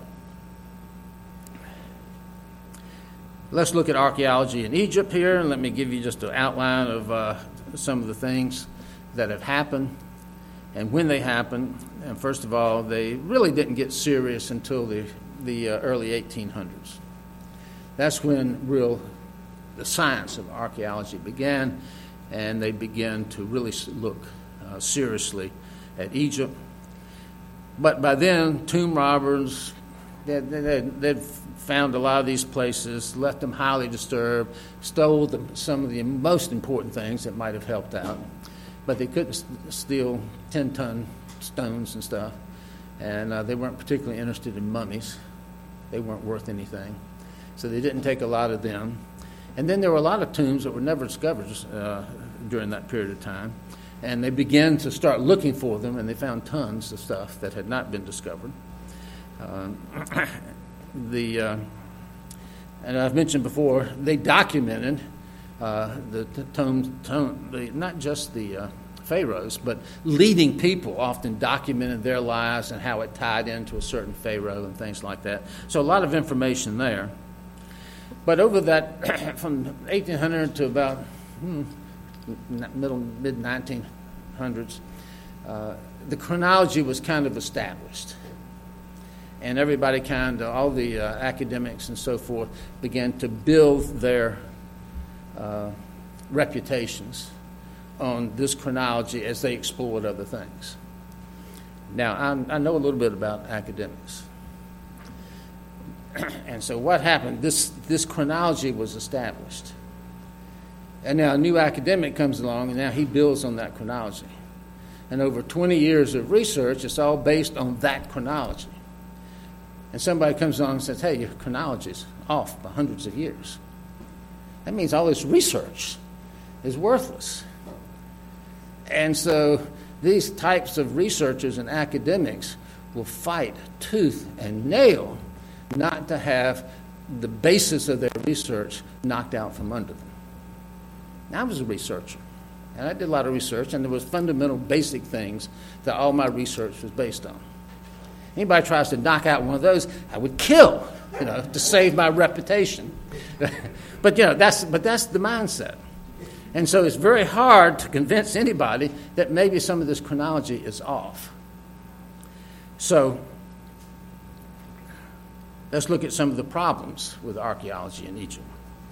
[SPEAKER 1] let's look at archaeology in Egypt here, and let me give you just an outline of some of the things that have happened and when they happened. And first of all, they really didn't get serious until the early 1800s. That's when the science of archaeology began, and they began to really look seriously at Egypt. But by then, tomb robbers, they'd found a lot of these places, left them highly disturbed, stole some of the most important things that might have helped out. But they couldn't steal 10-ton stones and stuff, and they weren't particularly interested in mummies. They weren't worth anything. So they didn't take a lot of them. And then there were a lot of tombs that were never discovered during that period of time. And they began to start looking for them, and they found tons of stuff that had not been discovered. and I've mentioned before, they documented not just the pharaohs, but leading people often documented their lives and how it tied into a certain pharaoh and things like that. So a lot of information there. But over that, from 1800 to about mid-1900s, the chronology was kind of established. And everybody all the academics and so forth, began to build their reputations on this chronology as they explored other things. Now, I know a little bit about academics. And so what happened, this chronology was established. And now a new academic comes along, and now he builds on that chronology. And over 20 years of research, it's all based on that chronology. And somebody comes along and says, hey, your chronology's off by hundreds of years. That means all this research is worthless. And so these types of researchers and academics will fight tooth and nail not to have the basis of their research knocked out from under them. I was a researcher, and I did a lot of research, and there was fundamental basic things that all my research was based on. Anybody tries to knock out one of those, I would kill, to save my reputation. But that's the mindset. And so it's very hard to convince anybody that maybe some of this chronology is off. So let's look at some of the problems with archaeology in Egypt.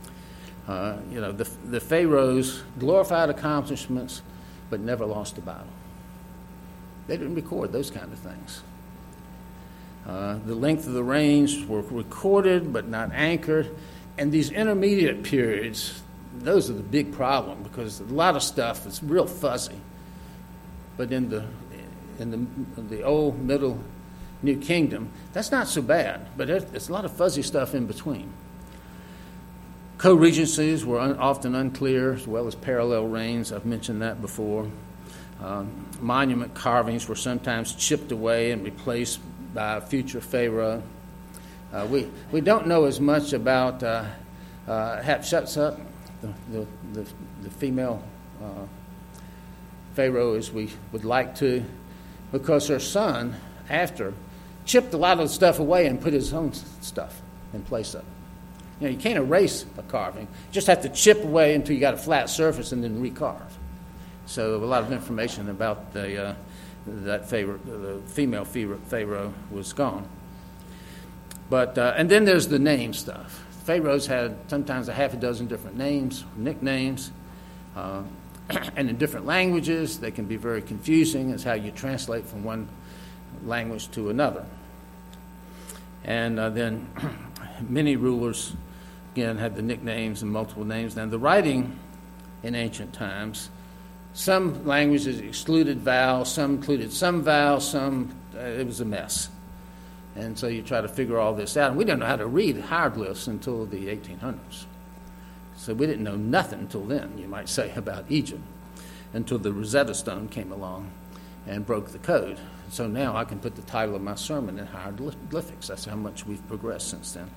[SPEAKER 1] The pharaohs glorified accomplishments, but never lost a battle. They didn't record those kind of things. The length of the reigns were recorded, but not anchored. And these intermediate periods, those are the big problem, because a lot of stuff is real fuzzy. But in the old, middle, New Kingdom, that's not so bad. But there's a lot of fuzzy stuff in between. Co-regencies were often unclear, as well as parallel reigns. I've mentioned that before. Monument carvings were sometimes chipped away and replaced by a future pharaoh. We don't know as much about Hatshepsut, the female pharaoh, as we would like to, because her son, after, chipped a lot of the stuff away and put his own stuff in place of it. You can't erase a carving. You just have to chip away until you got a flat surface and then recarve. So a lot of information about that pharaoh, the female pharaoh, was gone. But and then there's the name stuff. Pharaohs had sometimes a half a dozen different names, nicknames, and in different languages. They can be very confusing as how you translate from one language to another. And then many rulers, again, had the nicknames and multiple names. Now, the writing in ancient times, some languages excluded vowels, some included some vowels, it was a mess. And so you try to figure all this out. And we didn't know how to read hieroglyphs until the 1800s. So we didn't know nothing until then, you might say, about Egypt, until the Rosetta Stone came along and broke the code. So now I can put the title of my sermon in hieroglyphics. That's how much we've progressed since then.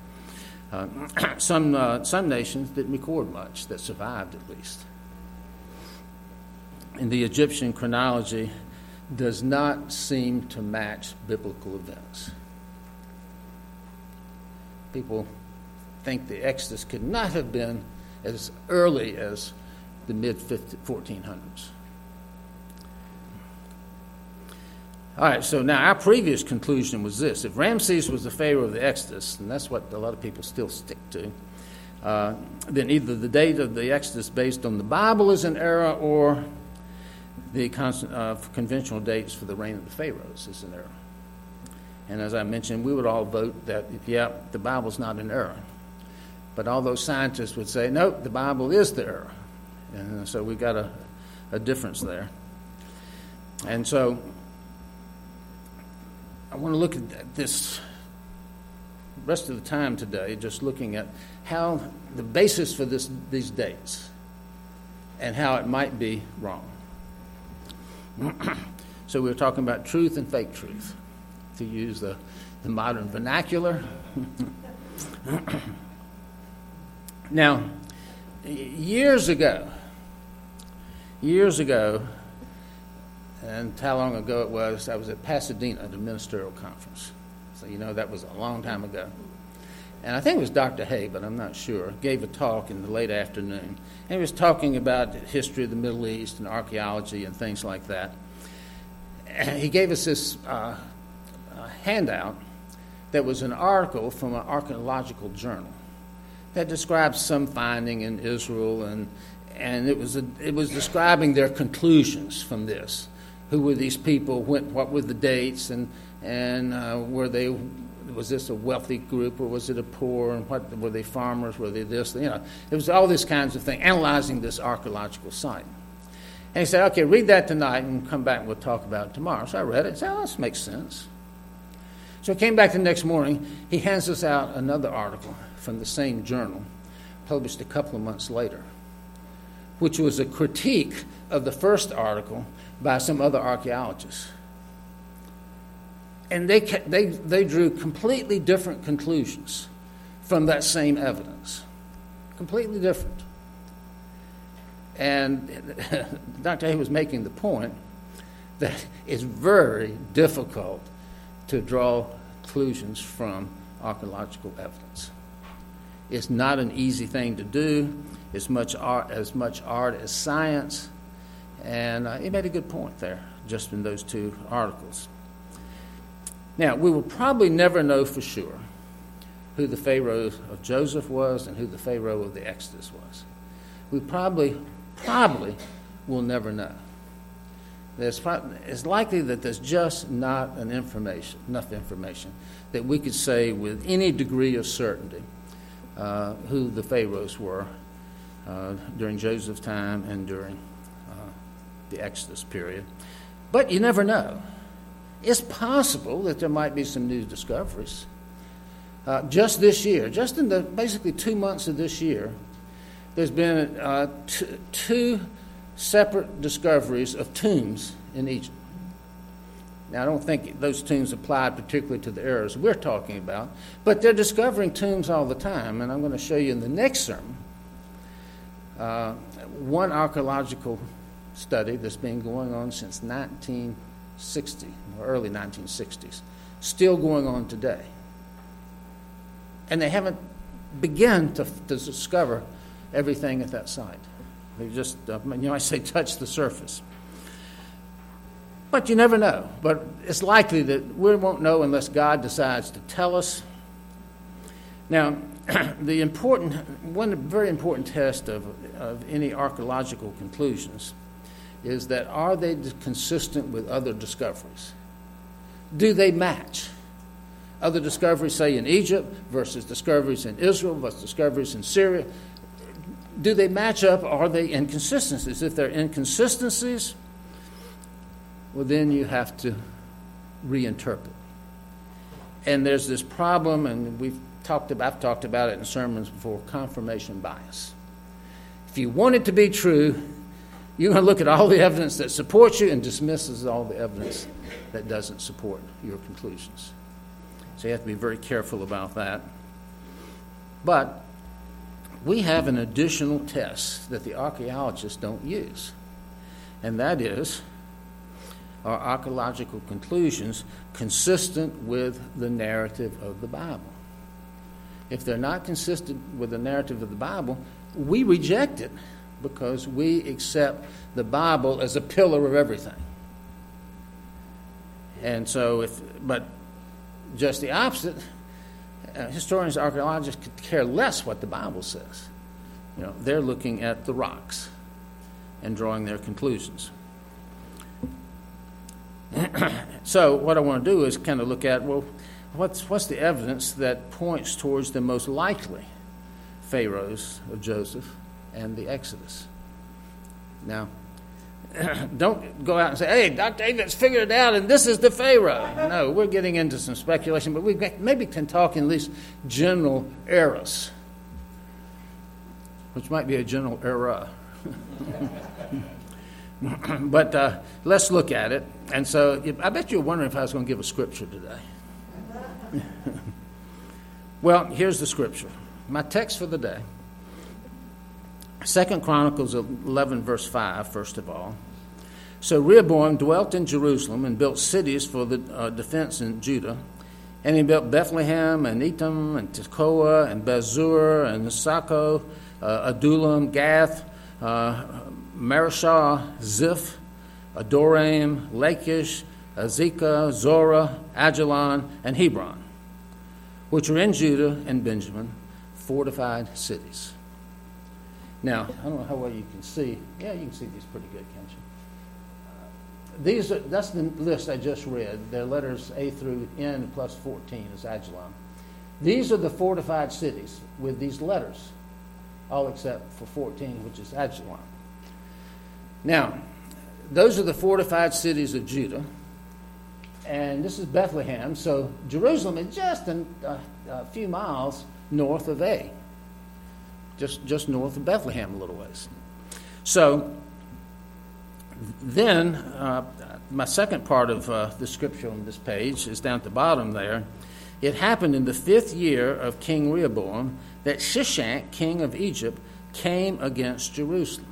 [SPEAKER 1] Some nations didn't record much, that survived at least. And the Egyptian chronology does not seem to match biblical events. People think the Exodus could not have been as early as the mid-1400s. All right, so now our previous conclusion was this. If Ramses was the pharaoh of the Exodus, and that's what a lot of people still stick to, then either the date of the Exodus based on the Bible is an error, or the conventional dates for the reign of the pharaohs is an error. And as I mentioned, we would all vote that, yeah, the Bible's not an error. But all those scientists would say, no, the Bible is the error. And so we got a difference there. And so I want to look at this rest of the time today, just looking at how the basis for these dates and how it might be wrong. So we were talking about truth and fake truth, to use the the modern vernacular. Now, years ago, and how long ago it was, I was at Pasadena at a ministerial conference. So that was a long time ago. And I think it was Dr. Hay, but I'm not sure, gave a talk in the late afternoon. And he was talking about the history of the Middle East and archaeology and things like that. And he gave us this handout that was an article from an archaeological journal that describes some finding in Israel, and it was describing their conclusions from this. Who were these people? What were the dates? And was this a wealthy group or was it a poor? And what were they, farmers? Were they this? It was all these kinds of things, analyzing this archaeological site. And he said, okay, read that tonight and come back and we'll talk about it tomorrow. So I read it and said, this makes sense. So I came back the next morning. He hands us out another article from the same journal, published a couple of months later, which was a critique of the first article by some other archaeologists. And they drew completely different conclusions from that same evidence. Completely different. And Dr. Hay was making the point that it's very difficult to draw conclusions from archaeological evidence. It's not an easy thing to do. It's as much art as science. And he made a good point there, just in those two articles. Now, we will probably never know for sure who the Pharaoh of Joseph was and who the Pharaoh of the Exodus was. We probably will never know. It's likely that there's just not enough information that we could say with any degree of certainty who the Pharaohs were during Joseph's time and during the Exodus period. But you never know. It's possible that there might be some new discoveries. Just this year, just in the basically 2 months of this year, there's been two separate discoveries of tombs in Egypt. Now, I don't think those tombs apply particularly to the eras we're talking about, but they're discovering tombs all the time, and I'm going to show you in the next sermon one archaeological study that's been going on since 1960, or early 1960s, still going on today. And they haven't begun to discover everything at that site. They just, I say touch the surface. But you never know. But it's likely that we won't know unless God decides to tell us. Now, one very important test of any archaeological conclusions is that are they consistent with other discoveries? Do they match? Other discoveries, say in Egypt, versus discoveries in Israel, versus discoveries in Syria. Do they match up? Are they inconsistencies? If they're inconsistencies, well, then you have to reinterpret. And there's this problem, and I've talked about it in sermons before, confirmation bias. If you want it to be true, you're going to look at all the evidence that supports you and dismisses all the evidence that doesn't support your conclusions. So you have to be very careful about that. But we have an additional test that the archaeologists don't use, and that is, are archaeological conclusions consistent with the narrative of the Bible? If they're not consistent with the narrative of the Bible, we reject it because we accept the Bible as a pillar of everything. And so, but just the opposite, historians, archaeologists could care less what the Bible says. They're looking at the rocks and drawing their conclusions. So what I want to do is kind of look at, well, what's the evidence that points towards the most likely pharaohs of Joseph and the Exodus? Now, don't go out and say, hey, Dr. David's figured it out and this is the Pharaoh. No, we're getting into some speculation, but we maybe can talk in these general eras, which might be a general era. But let's look at it. And so I bet you're wondering if I was going to give a scripture today. Well, here's the scripture. My text for the day. 2 Chronicles 11, verse 5, first of all. So Rehoboam dwelt in Jerusalem and built cities for the defense in Judah. And he built Bethlehem and Etam and Tekoa and Bezur and Sako, Adullam, Gath, Mareshah, Ziph, Adoraim, Lachish, Azekah, Zorah, Ajalon, and Hebron, which are in Judah and Benjamin, fortified cities. Now, I don't know how well you can see. Yeah, you can see these pretty good, can't you? That's the list I just read. They're letters A through N plus 14 is Ajalon. These are the fortified cities with these letters, all except for 14, which is Ajalon. Now, those are the fortified cities of Judah. And this is Bethlehem. So Jerusalem is just a few miles north of A. Just north of Bethlehem a little ways. So then, my second part of the scripture on this page is down at the bottom there. It happened in the 5th year of King Rehoboam that Shishak, king of Egypt, came against Jerusalem.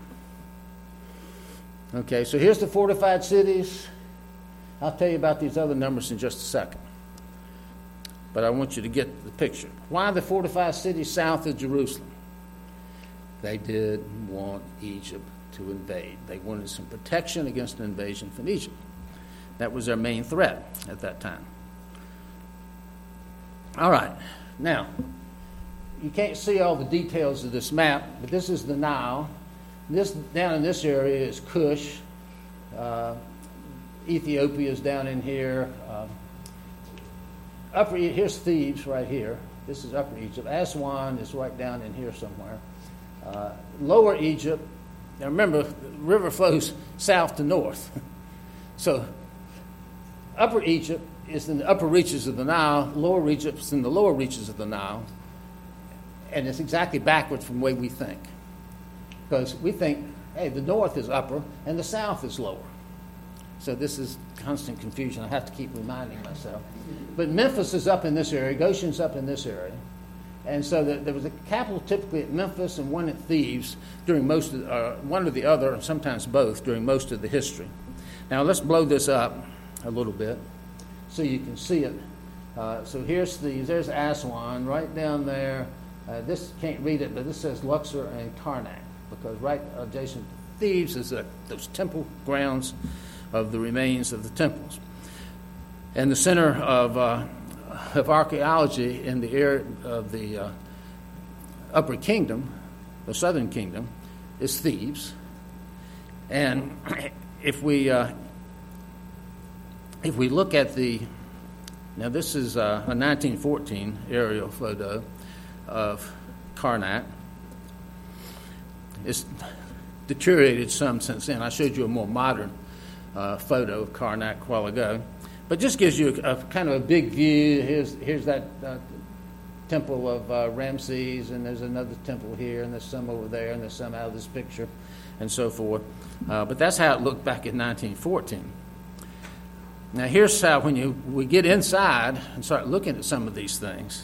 [SPEAKER 1] Okay, so here's the fortified cities. I'll tell you about these other numbers in just a second. But I want you to get the picture. Why the fortified cities south of Jerusalem? They did want Egypt to invade. They wanted some protection against an invasion from Egypt. That was their main threat at that time. All right. Now, you can't see all the details of this map, but this is the Nile. This down in this area is Cush. Ethiopia is down in here. Here's Thebes right here. This is Upper Egypt. Aswan is right down in here somewhere. Lower Egypt. Now remember, the river flows south to north. So Upper Egypt is in the upper reaches of the Nile. Lower Egypt is in the lower reaches of the Nile. And it's exactly backwards from the way we think. Because we think, hey, the north is upper and the south is lower. So this is constant confusion. I have to keep reminding myself. But Memphis is up in this area. Goshen's up in this area. And so there was a capital typically at Memphis and one at Thebes during most of one or the other, and sometimes both, during most of the history. Now let's blow this up a little bit so you can see it. So here's Thebes. There's Aswan right down there. This can't read it, but this says Luxor and Karnak, because right adjacent to Thebes is those temple grounds of the remains of the temples. And the center of archaeology in the area of the Upper Kingdom, the Southern Kingdom, is Thebes. And if we look at now this is a 1914 aerial photo of Karnak. It's deteriorated some since then. I showed you a more modern photo of Karnak a while ago. But just gives you a kind of a big view. Here's that temple of Ramses, and there's another temple here, and there's some over there, and there's some out of this picture, and so forth. But that's how it looked back in 1914. Now here's how we get inside and start looking at some of these things.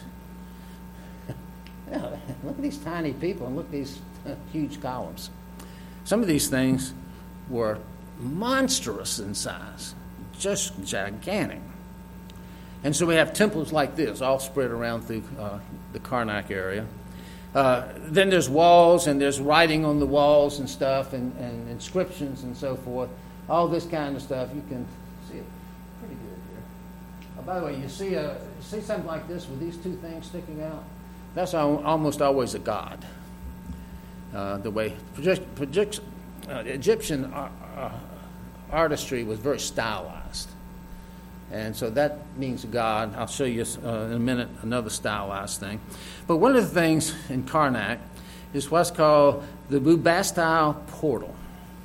[SPEAKER 1] Yeah, look at these tiny people, and look at these huge columns. Some of these things were monstrous in size. Just gigantic. And so we have temples like this all spread around through the Karnak area. Then there's walls, and there's writing on the walls and stuff, and inscriptions and so forth. All this kind of stuff. You can see it pretty good here. By the way, you see something like this with these two things sticking out? That's almost always a god. The way Egyptian artistry was very stylized. And so that means God. I'll show you in a minute another stylized thing. But one of the things in Karnak is what's called the Bubastile Portal.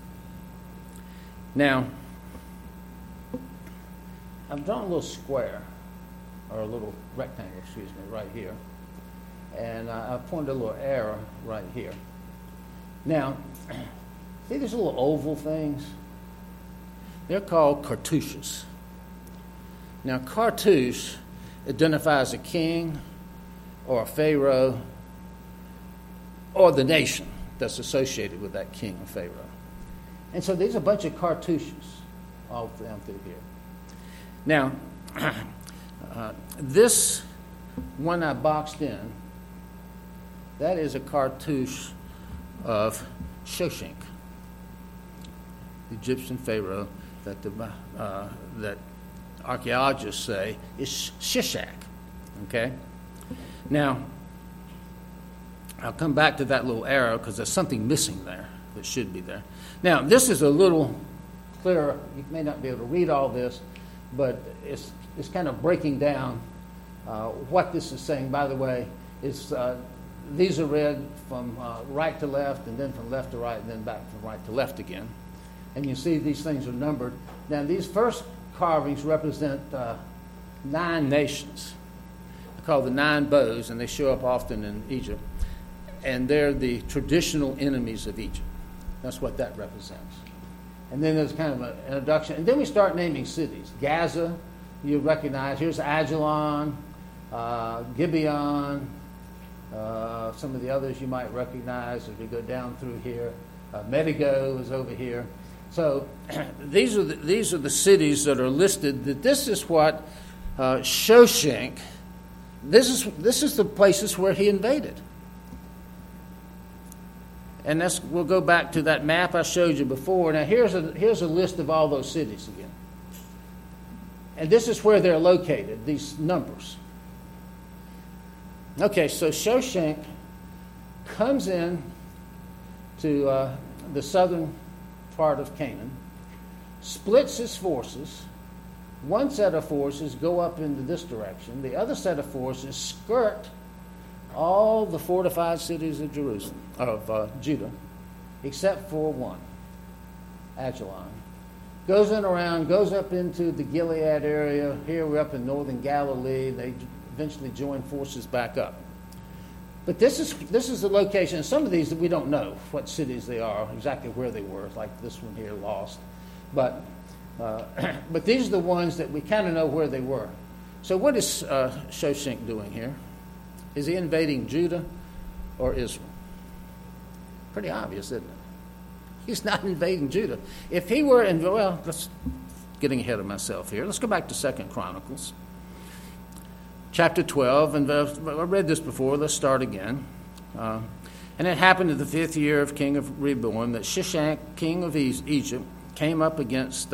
[SPEAKER 1] Now, I've drawn a little square, or a little rectangle, right here. And I've pointed a little arrow right here. Now, see these little oval things? They're called cartouches. Now, cartouche identifies a king or a pharaoh or the nation that's associated with that king or pharaoh. And so these are a bunch of cartouches all down through here. Now, this one I boxed in, that is a cartouche of Shoshenq, the Egyptian pharaoh that archaeologists say is Shishak. Okay? Now, I'll come back to that little arrow because there's something missing there that should be there. Now, this is a little clearer. You may not be able to read all this, but it's kind of breaking down what this is saying. By the way, these are read from right to left, and then from left to right, and then back from right to left again. And you see these things are numbered. Now, these first carvings represent 9 nations. They're called the 9 bows, and they show up often in Egypt. And they're the traditional enemies of Egypt. That's what that represents. And then there's kind of an introduction. And then we start naming cities. Gaza, you recognize. Here's Ajalon, Gibeon, some of the others you might recognize as we go down through here. Medigo is over here. So these are the cities that are listed. That this is what Shoshenq. This is the places where he invaded. And we'll go back to that map I showed you before. Now here's a list of all those cities again. And this is where they're located, these numbers. Okay, so Shoshenq comes in to the southern part of Canaan, splits his forces. One set of forces go up into this direction. The other set of forces skirt all the fortified cities of Judah, except for one, Ajalon. Goes up into the Gilead area. Here we're up in northern Galilee. They eventually join forces back up. But this is the location. And some of these we don't know what cities they are, exactly where they were, like this one here, Lost. But these are the ones that we kind of know where they were. So what is Shoshenq doing here? Is he invading Judah or Israel? Pretty obvious, isn't it? He's not invading Judah. If he were getting ahead of myself here. Let's go back to 2 Chronicles. Chapter 12, and I read this before. Let's start again. And it happened in the 5th year of King of Rehoboam that Shishak, king of Egypt, came up against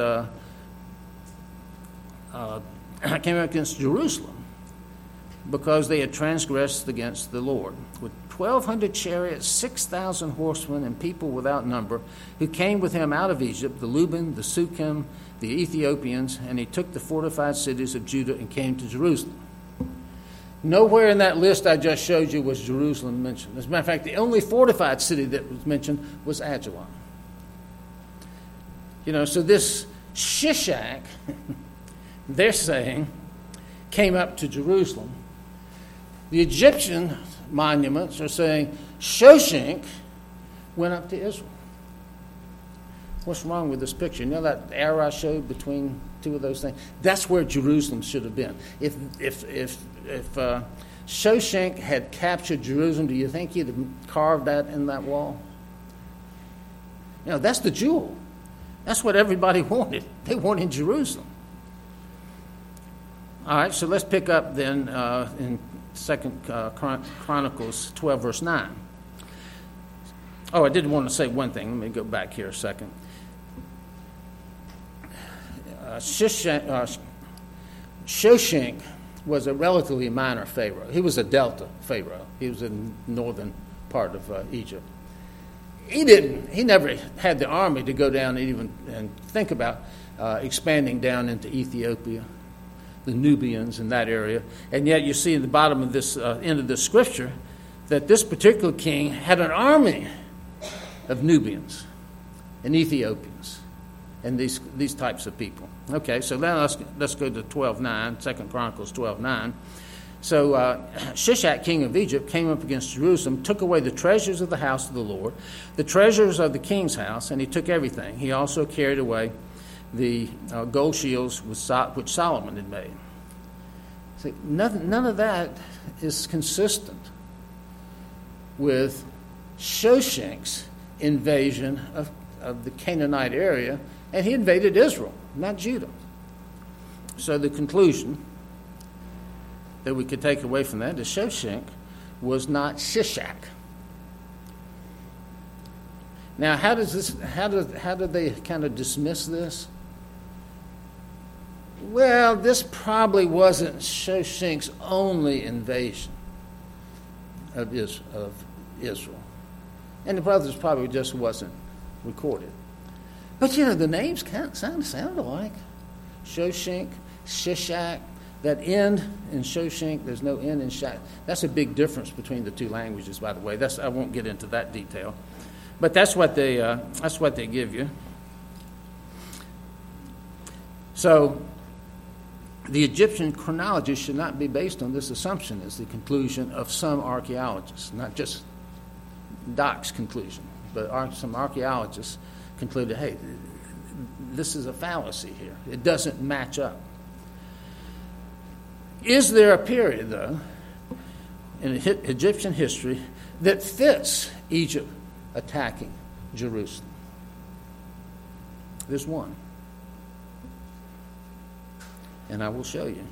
[SPEAKER 1] Jerusalem, because they had transgressed against the Lord, with 1,200 chariots, 6,000 horsemen, and people without number, who came with him out of Egypt, the Luban, the Sukkim, the Ethiopians, and he took the fortified cities of Judah and came to Jerusalem. Nowhere in that list I just showed you was Jerusalem mentioned. As a matter of fact, the only fortified city that was mentioned was Ajalon. So this Shishak, they're saying, came up to Jerusalem. The Egyptian monuments are saying Shoshenq went up to Israel. What's wrong with this picture? You know that arrow I showed between two of those things? That's where Jerusalem should have been. If Shoshenq had captured Jerusalem, do you think he'd have carved that in that wall? That's the jewel. That's what everybody wanted. They wanted Jerusalem. All right, so let's pick up then in 2 Chronicles 12, verse 9. Oh, I did want to say one thing. Let me go back here a second. Shoshenq was a relatively minor pharaoh. He was a delta pharaoh. He was in the northern part of Egypt. He never had the army to go down and think about expanding down into Ethiopia, the Nubians in that area. And yet you see in the bottom of this end of the scripture that this particular king had an army of Nubians and Ethiopians and these types of people. Okay, so now let's go to 12:9, 2 Chronicles 12:9. So Shishak, king of Egypt, came up against Jerusalem, took away the treasures of the house of the Lord, the treasures of the king's house, and he took everything. He also carried away the gold shields which Solomon had made. See, none of that is consistent with Shoshenq's invasion of the Canaanite area, and he invaded Israel, not Judah. So the conclusion that we could take away from that is Shoshenq was not Shishak. Now, how do they kind of dismiss this? Well, this probably wasn't Shoshenq's only invasion of Israel. And the brothers probably just wasn't recorded. But, the names sound alike. Shoshenq, Shishak, that end in Shoshenq, there's no end in Shak. That's a big difference between the two languages, by the way. I won't get into that detail. But that's what they give you. So the Egyptian chronology should not be based on this assumption, is the conclusion of some archaeologists, not just Doc's conclusion, but some archaeologists concluded, hey, this is a fallacy here. It doesn't match up. Is there a period, though, in Egyptian history that fits Egypt attacking Jerusalem? There's one. And I will show you.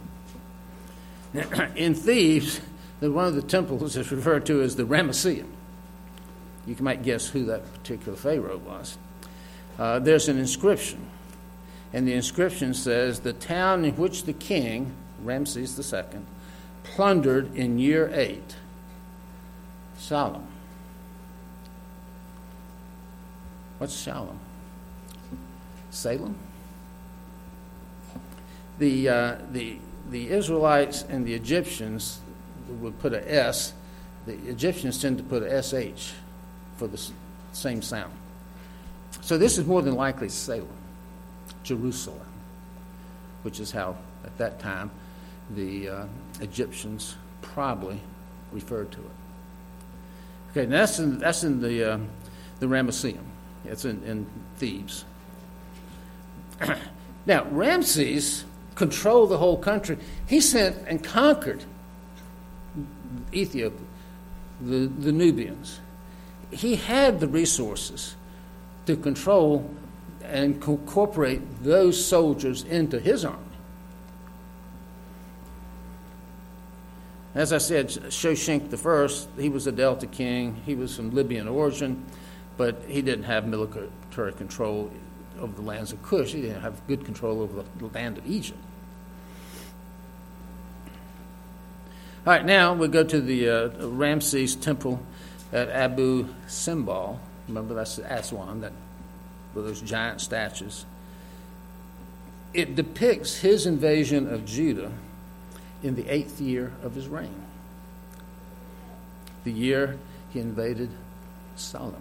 [SPEAKER 1] In Thebes, one of the temples is referred to as the Ramesseum. You might guess who that particular pharaoh was. There's an inscription, and the inscription says, "The town in which the king, Ramses II, plundered in year 8, Shalom." What's Shalom? Salem? The Israelites and the Egyptians would put a S. The Egyptians tend to put a SH for the same sound. So this is more than likely Salem, Jerusalem, which is how, at that time, the Egyptians probably referred to it. Okay, now that's in the Ramesseum. It's in Thebes. Now, Ramses controlled the whole country. He sent and conquered Ethiopia, the Nubians. He had the resources to control and incorporate those soldiers into his army. As I said, Shoshenq I, he was a Delta king. He was from Libyan origin, but he didn't have military control over the lands of Cush. He didn't have good control over the land of Egypt. All right, now we go to the Ramses temple at Abu Simbel. Remember, that's Aswan, with those giant statues. It depicts his invasion of Judah in the 8th year of his reign, the year he invaded Salem.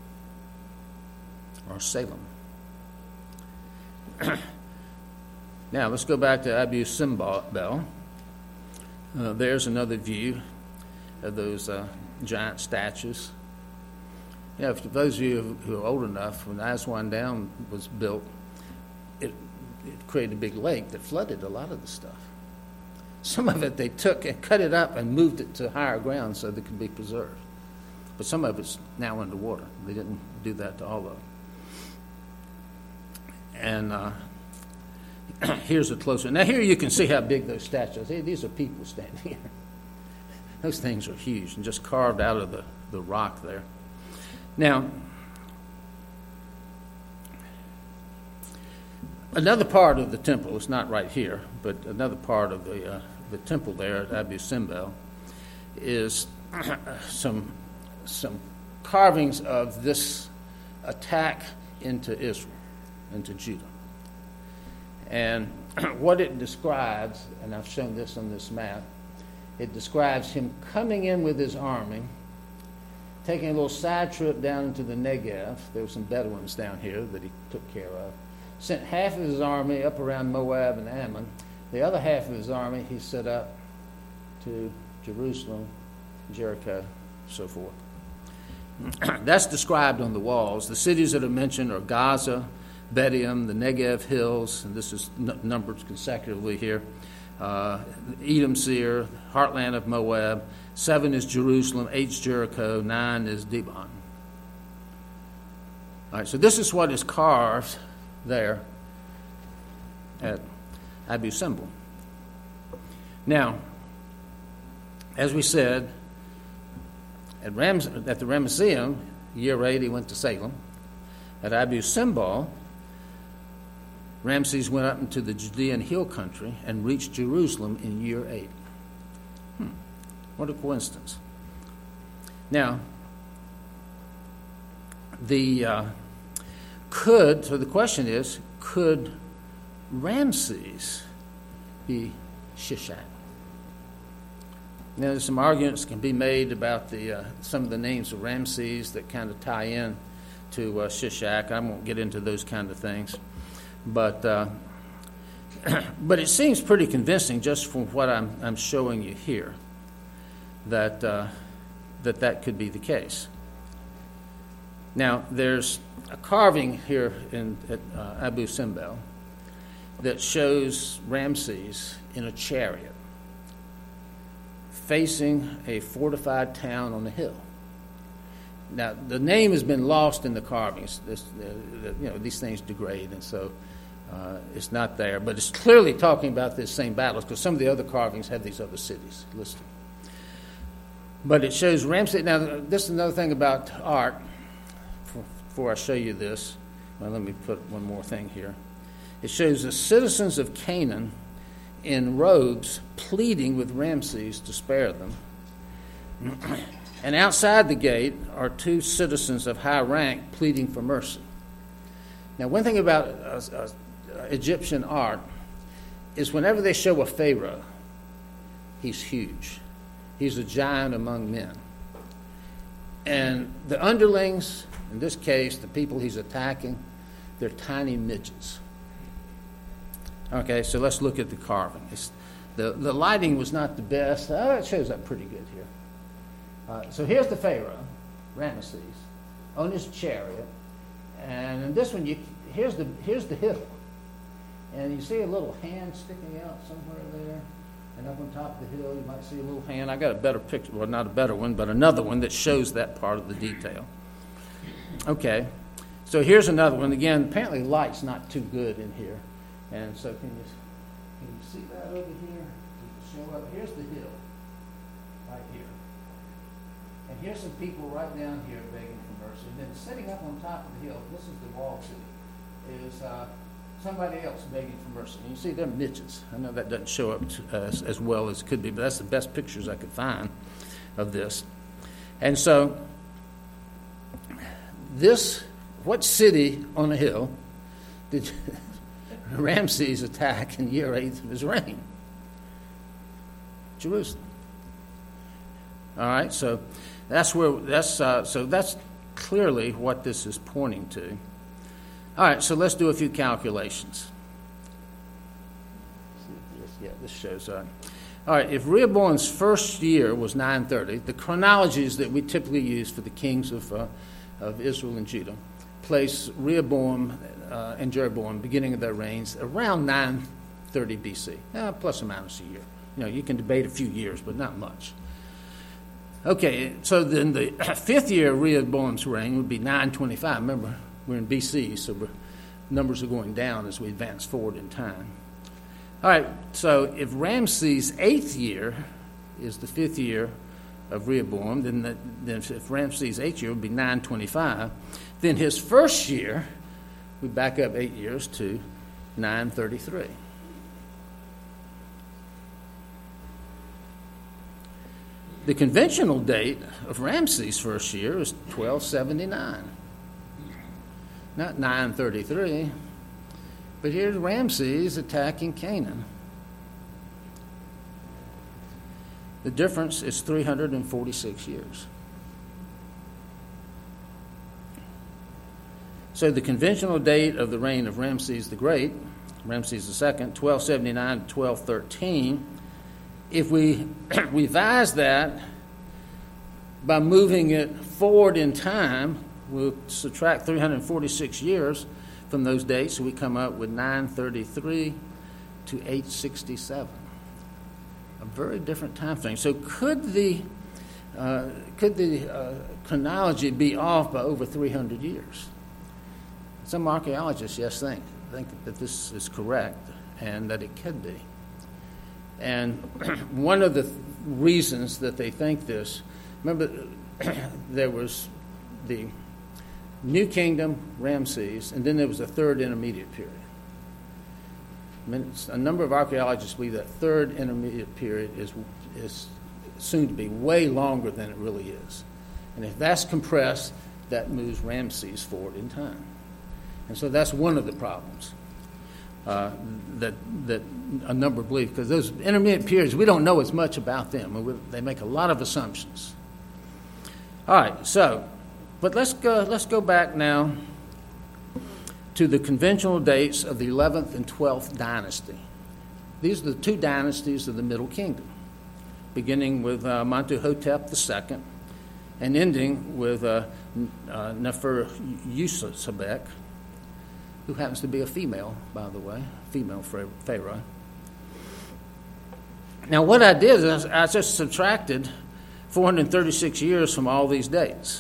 [SPEAKER 1] Now, let's go back to Abu Simbel. There's another view of those giant statues. For those of you who are old enough, when Aswan Dam was built, it created a big lake that flooded a lot of the stuff. Some of it they took and cut it up and moved it to higher ground so that it could be preserved. But some of it's now underwater. They didn't do that to all of it. And here's a closer. Now here you can see how big those statues are. These are people standing here. Those things are huge and just carved out of the rock there. Now, another part of the temple, it's not right here, but another part of the temple there at Abu Simbel is some carvings of this attack into Israel, into Judah. And what it describes, and I've shown this on this map, it describes him coming in with his army, taking a little side trip down into the Negev. There were some Bedouins down here that he took care of. Sent half of his army up around Moab and Ammon. The other half of his army he set up to Jerusalem, Jericho, so forth. That's described on the walls. The cities that are mentioned are Gaza, Bedium, the Negev hills, and this is numbered consecutively here, Edom, Seir, heartland of Moab. 7 is Jerusalem. 8 is Jericho. 9 is Dibon. All right, so this is what is carved there at Abu Simbel. Now, as we said, at the Ramesseum, year 8, he went to Salem. At Abu Simbel, Ramses went up into the Judean hill country and reached Jerusalem in year 8. What a coincidence. Now, the question is, could Ramses be Shishak? Now, there's some arguments can be made about some of the names of Ramses that kind of tie in to Shishak. I won't get into those kind of things. But it seems pretty convincing just from what I'm showing you here that that could be the case. Now, there's a carving here at Abu Simbel that shows Ramses in a chariot facing a fortified town on a hill. Now, the name has been lost in the carvings. These things degrade, and so it's not there. But it's clearly talking about this same battles, because some of the other carvings have these other cities listed. But it shows Ramses. Now, this is another thing about art. Before I show you this, well, let me put one more thing here. It shows the citizens of Canaan in robes pleading with Ramses to spare them. And outside the gate are 2 citizens of high rank pleading for mercy. Now, one thing about Egyptian art is whenever they show a pharaoh, he's huge. He's a giant among men. And the underlings, in this case, the people he's attacking, they're tiny midgets. Okay, so let's look at the carving. The lighting was not the best. It shows up pretty good here. So here's the pharaoh, Ramesses, on his chariot. And in this one, here's the hill. And you see a little hand sticking out somewhere there. And up on top of the hill, you might see a little hand. I got a better picture, well, not a better one, but another one that shows that part of the detail. Okay, so here's another one. Again, apparently light's not too good in here. And so can you see that over here? Show up. Here's the hill, right here. And here's some people right down here begging for mercy. And then sitting up on top of the hill, this is the wall city, is somebody else begging for mercy. And you see, they're midgets. I know that doesn't show up as well as it could be, but that's the best pictures I could find of this. And so what city on a hill did Ramses attack in year 8 of his reign? Jerusalem. All right, so that's clearly what this is pointing to. All right, so let's do a few calculations. Yeah, this shows up. All right, if Rehoboam's first year was 930, the chronologies that we typically use for the kings of Israel and Judah place Rehoboam and Jeroboam, beginning of their reigns, around 930 BC, plus or minus a year. You can debate a few years, but not much. Okay, so then the 5th year of Rehoboam's reign would be 925. Remember, we're in BC, so numbers are going down as we advance forward in time. All right, so if Ramses' 8th year is the 5th year of Rehoboam, then if Ramses' 8th year would be 925, then his first year, we back up 8 years to 933. The conventional date of Ramses' first year is 1279. Not 933, but here's Ramses attacking Canaan. The difference is 346 years. So the conventional date of the reign of Ramses the Great, Ramses II, 1279 to 1213, if we revise that by moving it forward in time, we'll subtract 346 years from those dates, so we come up with 933 to 867. very different time frame. So could the chronology be off by over 300 years? Some archaeologists, yes, think that this is correct and that it could be. And one of the reasons that they think this, remember, there was the New Kingdom, Ramses, and then there was a third intermediate period. A number of archaeologists believe that third intermediate period is soon to be way longer than it really is. And if that's compressed, that moves Ramses forward in time. And so that's one of the problems that a number believe, because those intermediate periods, we don't know as much about them. They make a lot of assumptions. All right, so, but let's go back now to the conventional dates of the 11th and 12th dynasty. These are the two dynasties of the Middle Kingdom, beginning with Mentuhotep II and ending with Nefer-Usertebek, who happens to be a female, by the way, female pharaoh. Now, what I did is I just subtracted 436 years from all these dates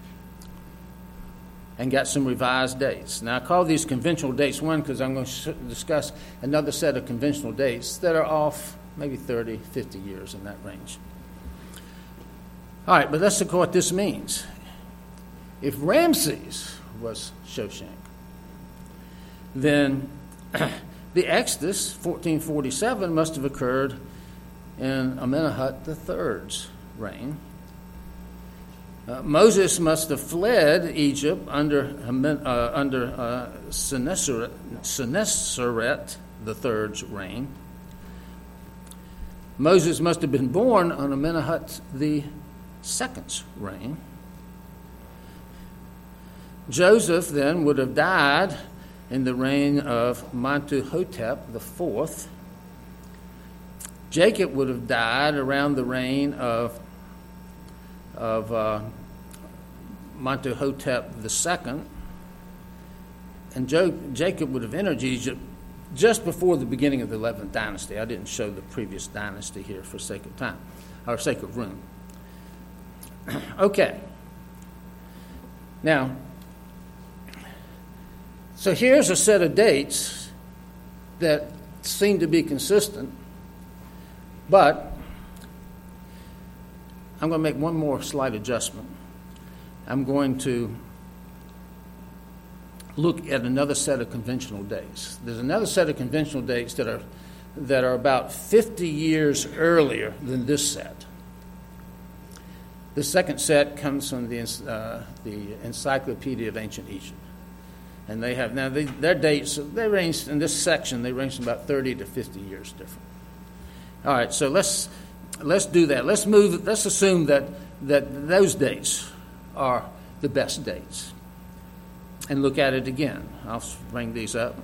[SPEAKER 1] and got some revised dates. Now, I call these conventional dates, one, because I'm going to discuss another set of conventional dates that are off maybe 30, 50 years in that range. All right, but let's look at what this means. If Ramses was Shoshank, then the Exodus, 1447, must have occurred in Amenemhat III's reign. Moses must have fled Egypt under Sennacherib III's reign. Moses must have been born on Amenemhat II's reign. Joseph then would have died in the reign of Mentuhotep IV. Jacob would have died around the reign of Mentuhotep II. And Jacob would have entered Egypt just before the beginning of the 11th dynasty. I didn't show the previous dynasty here for sake of time, or sake of room. Okay. Now, so here's a set of dates that seem to be consistent, but I'm going to make one more slight adjustment. I'm going to look at another set of conventional dates. There's another set of conventional dates that are about 50 years earlier than this set. The second set comes from the Encyclopedia of Ancient Egypt. And they have now their dates. They range in this section. They range from about 30 to 50 years different. All right, so let's do that. Let's assume that those dates are the best dates, and look at it again. I'll bring these up.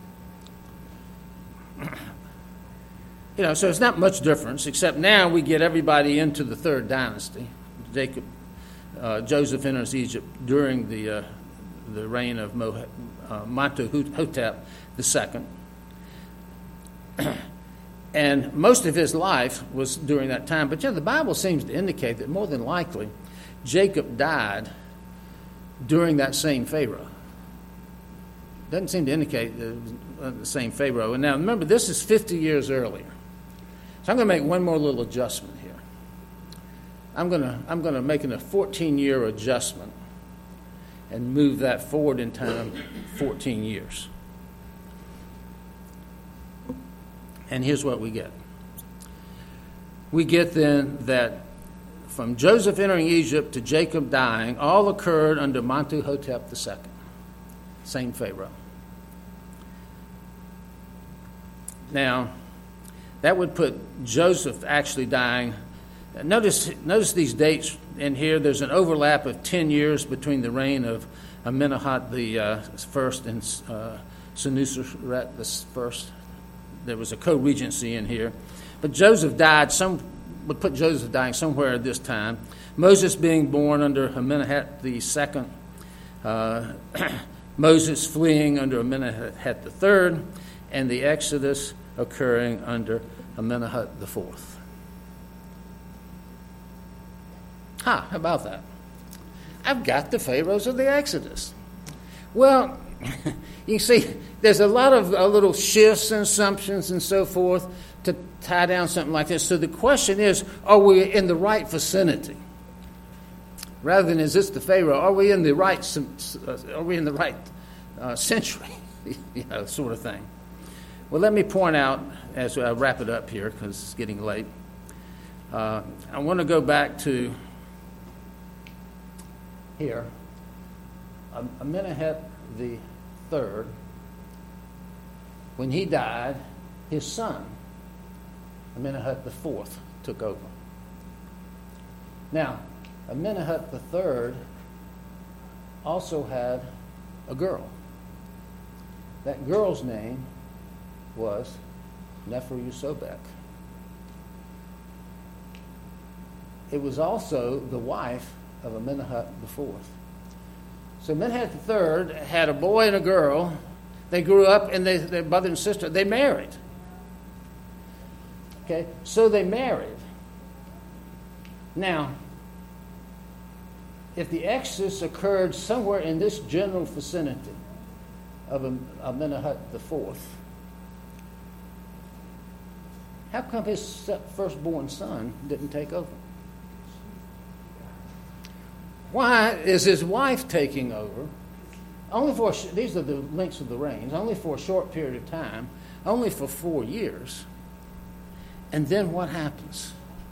[SPEAKER 1] So it's not much difference, except now we get everybody into the third dynasty. Joseph enters Egypt during the reign of Mentuhotep II. And most of his life was during that time. But the Bible seems to indicate that more than likely Jacob died during that same Pharaoh. Doesn't seem to indicate the same Pharaoh. And now remember, this is 50 years earlier. So I'm going to make one more little adjustment here. I'm going to make a 14-year adjustment and move that forward in time 14 years. And here's what we get. We get then that from Joseph entering Egypt to Jacob dying, all occurred under Mentuhotep II, same Pharaoh. Now, that would put Joseph actually dying. Notice these dates in here. There's an overlap of 10 years between the reign of Amenemhat I and Senuseret I. There was a co-regency in here. But Joseph died, would put Joseph dying somewhere at this time. Moses being born under Amenemhat II. Moses fleeing under Amenemhat III. And the Exodus occurring under Amenemhat IV. How about that? I've got the pharaohs of the Exodus. Well, you see, there's a lot of little shifts and assumptions and so forth to tie down something like this. So the question is, are we in the right vicinity? Rather than is this the Pharaoh, are we in the right century? Sort of thing. Well, let me point out as I wrap it up here because it's getting late. I want to go back to here. Amenhotep the third, when he died, his son, Amenhotep the fourth, took over. Now, Amenhotep the third also had a girl. That girl's name was Nefer-Usobek. It was also the wife of Amenhotep the fourth. So Amenhotep III had a boy and a girl. They grew up, and their brother and sister, they married. Okay, so they married. Now, if the Exodus occurred somewhere in this general vicinity of Amenhotep IV, how come his firstborn son didn't take over? Why is his wife taking over? Only for these are the lengths of the reigns. Only for a short period of time. Only for 4 years. And then what happens?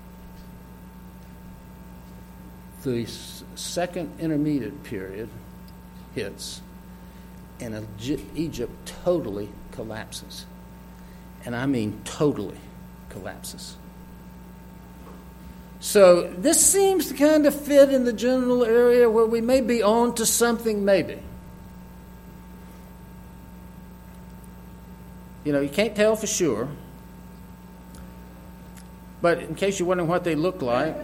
[SPEAKER 1] The second intermediate period hits, and Egypt totally collapses. And I mean totally collapses. So this seems to kind of fit in the general area where we may be on to something, maybe. You can't tell for sure. But in case you're wondering what they look like,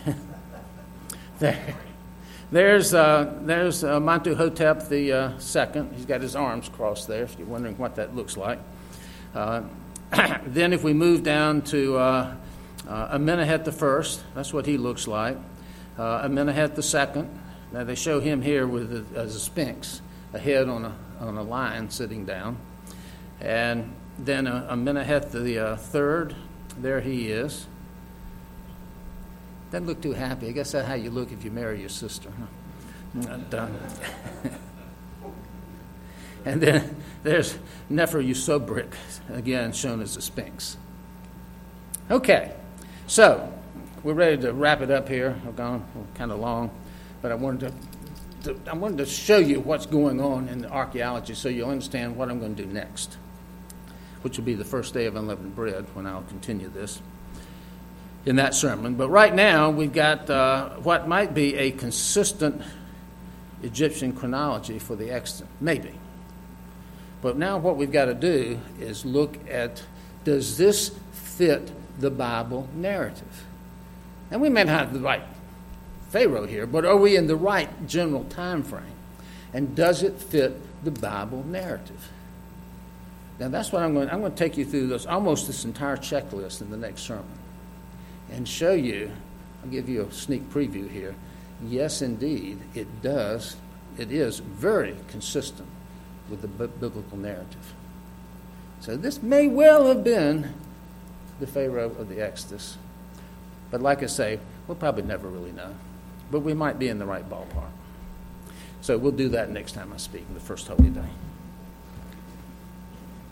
[SPEAKER 1] there's Montuhotep the second. He's got his arms crossed there, if you're wondering what that looks like. Then if we move down to Amenhotep the first, that's what he looks like. Amenhotep the second. Now they show him here as a sphinx, a head on a lion sitting down. And then Amenhotep the third, there he is. Doesn't look too happy. I guess that's how you look if you marry your sister. Huh? And then there's Nefer-Usobek, again shown as a sphinx. Okay, so we're ready to wrap it up here. We're gone kind of long, but I wanted to show you what's going on in the archaeology so you'll understand what I'm going to do next, which will be the first day of unleavened bread when I'll continue this in that sermon. But right now we've got what might be a consistent Egyptian chronology for the Exodus, maybe. But now what we've got to do is look at, does this fit the Bible narrative? And we may not have the right Pharaoh here, but are we in the right general time frame? And does it fit the Bible narrative? Now that's what I'm going to take you through almost this entire checklist in the next sermon and show you. I'll give you a sneak preview here. Yes, indeed, it does. It is very consistent with the biblical narrative. So this may well have been the Pharaoh of the Exodus. But like I say, we'll probably never really know. But we might be in the right ballpark. So we'll do that next time I speak, the first Holy Day.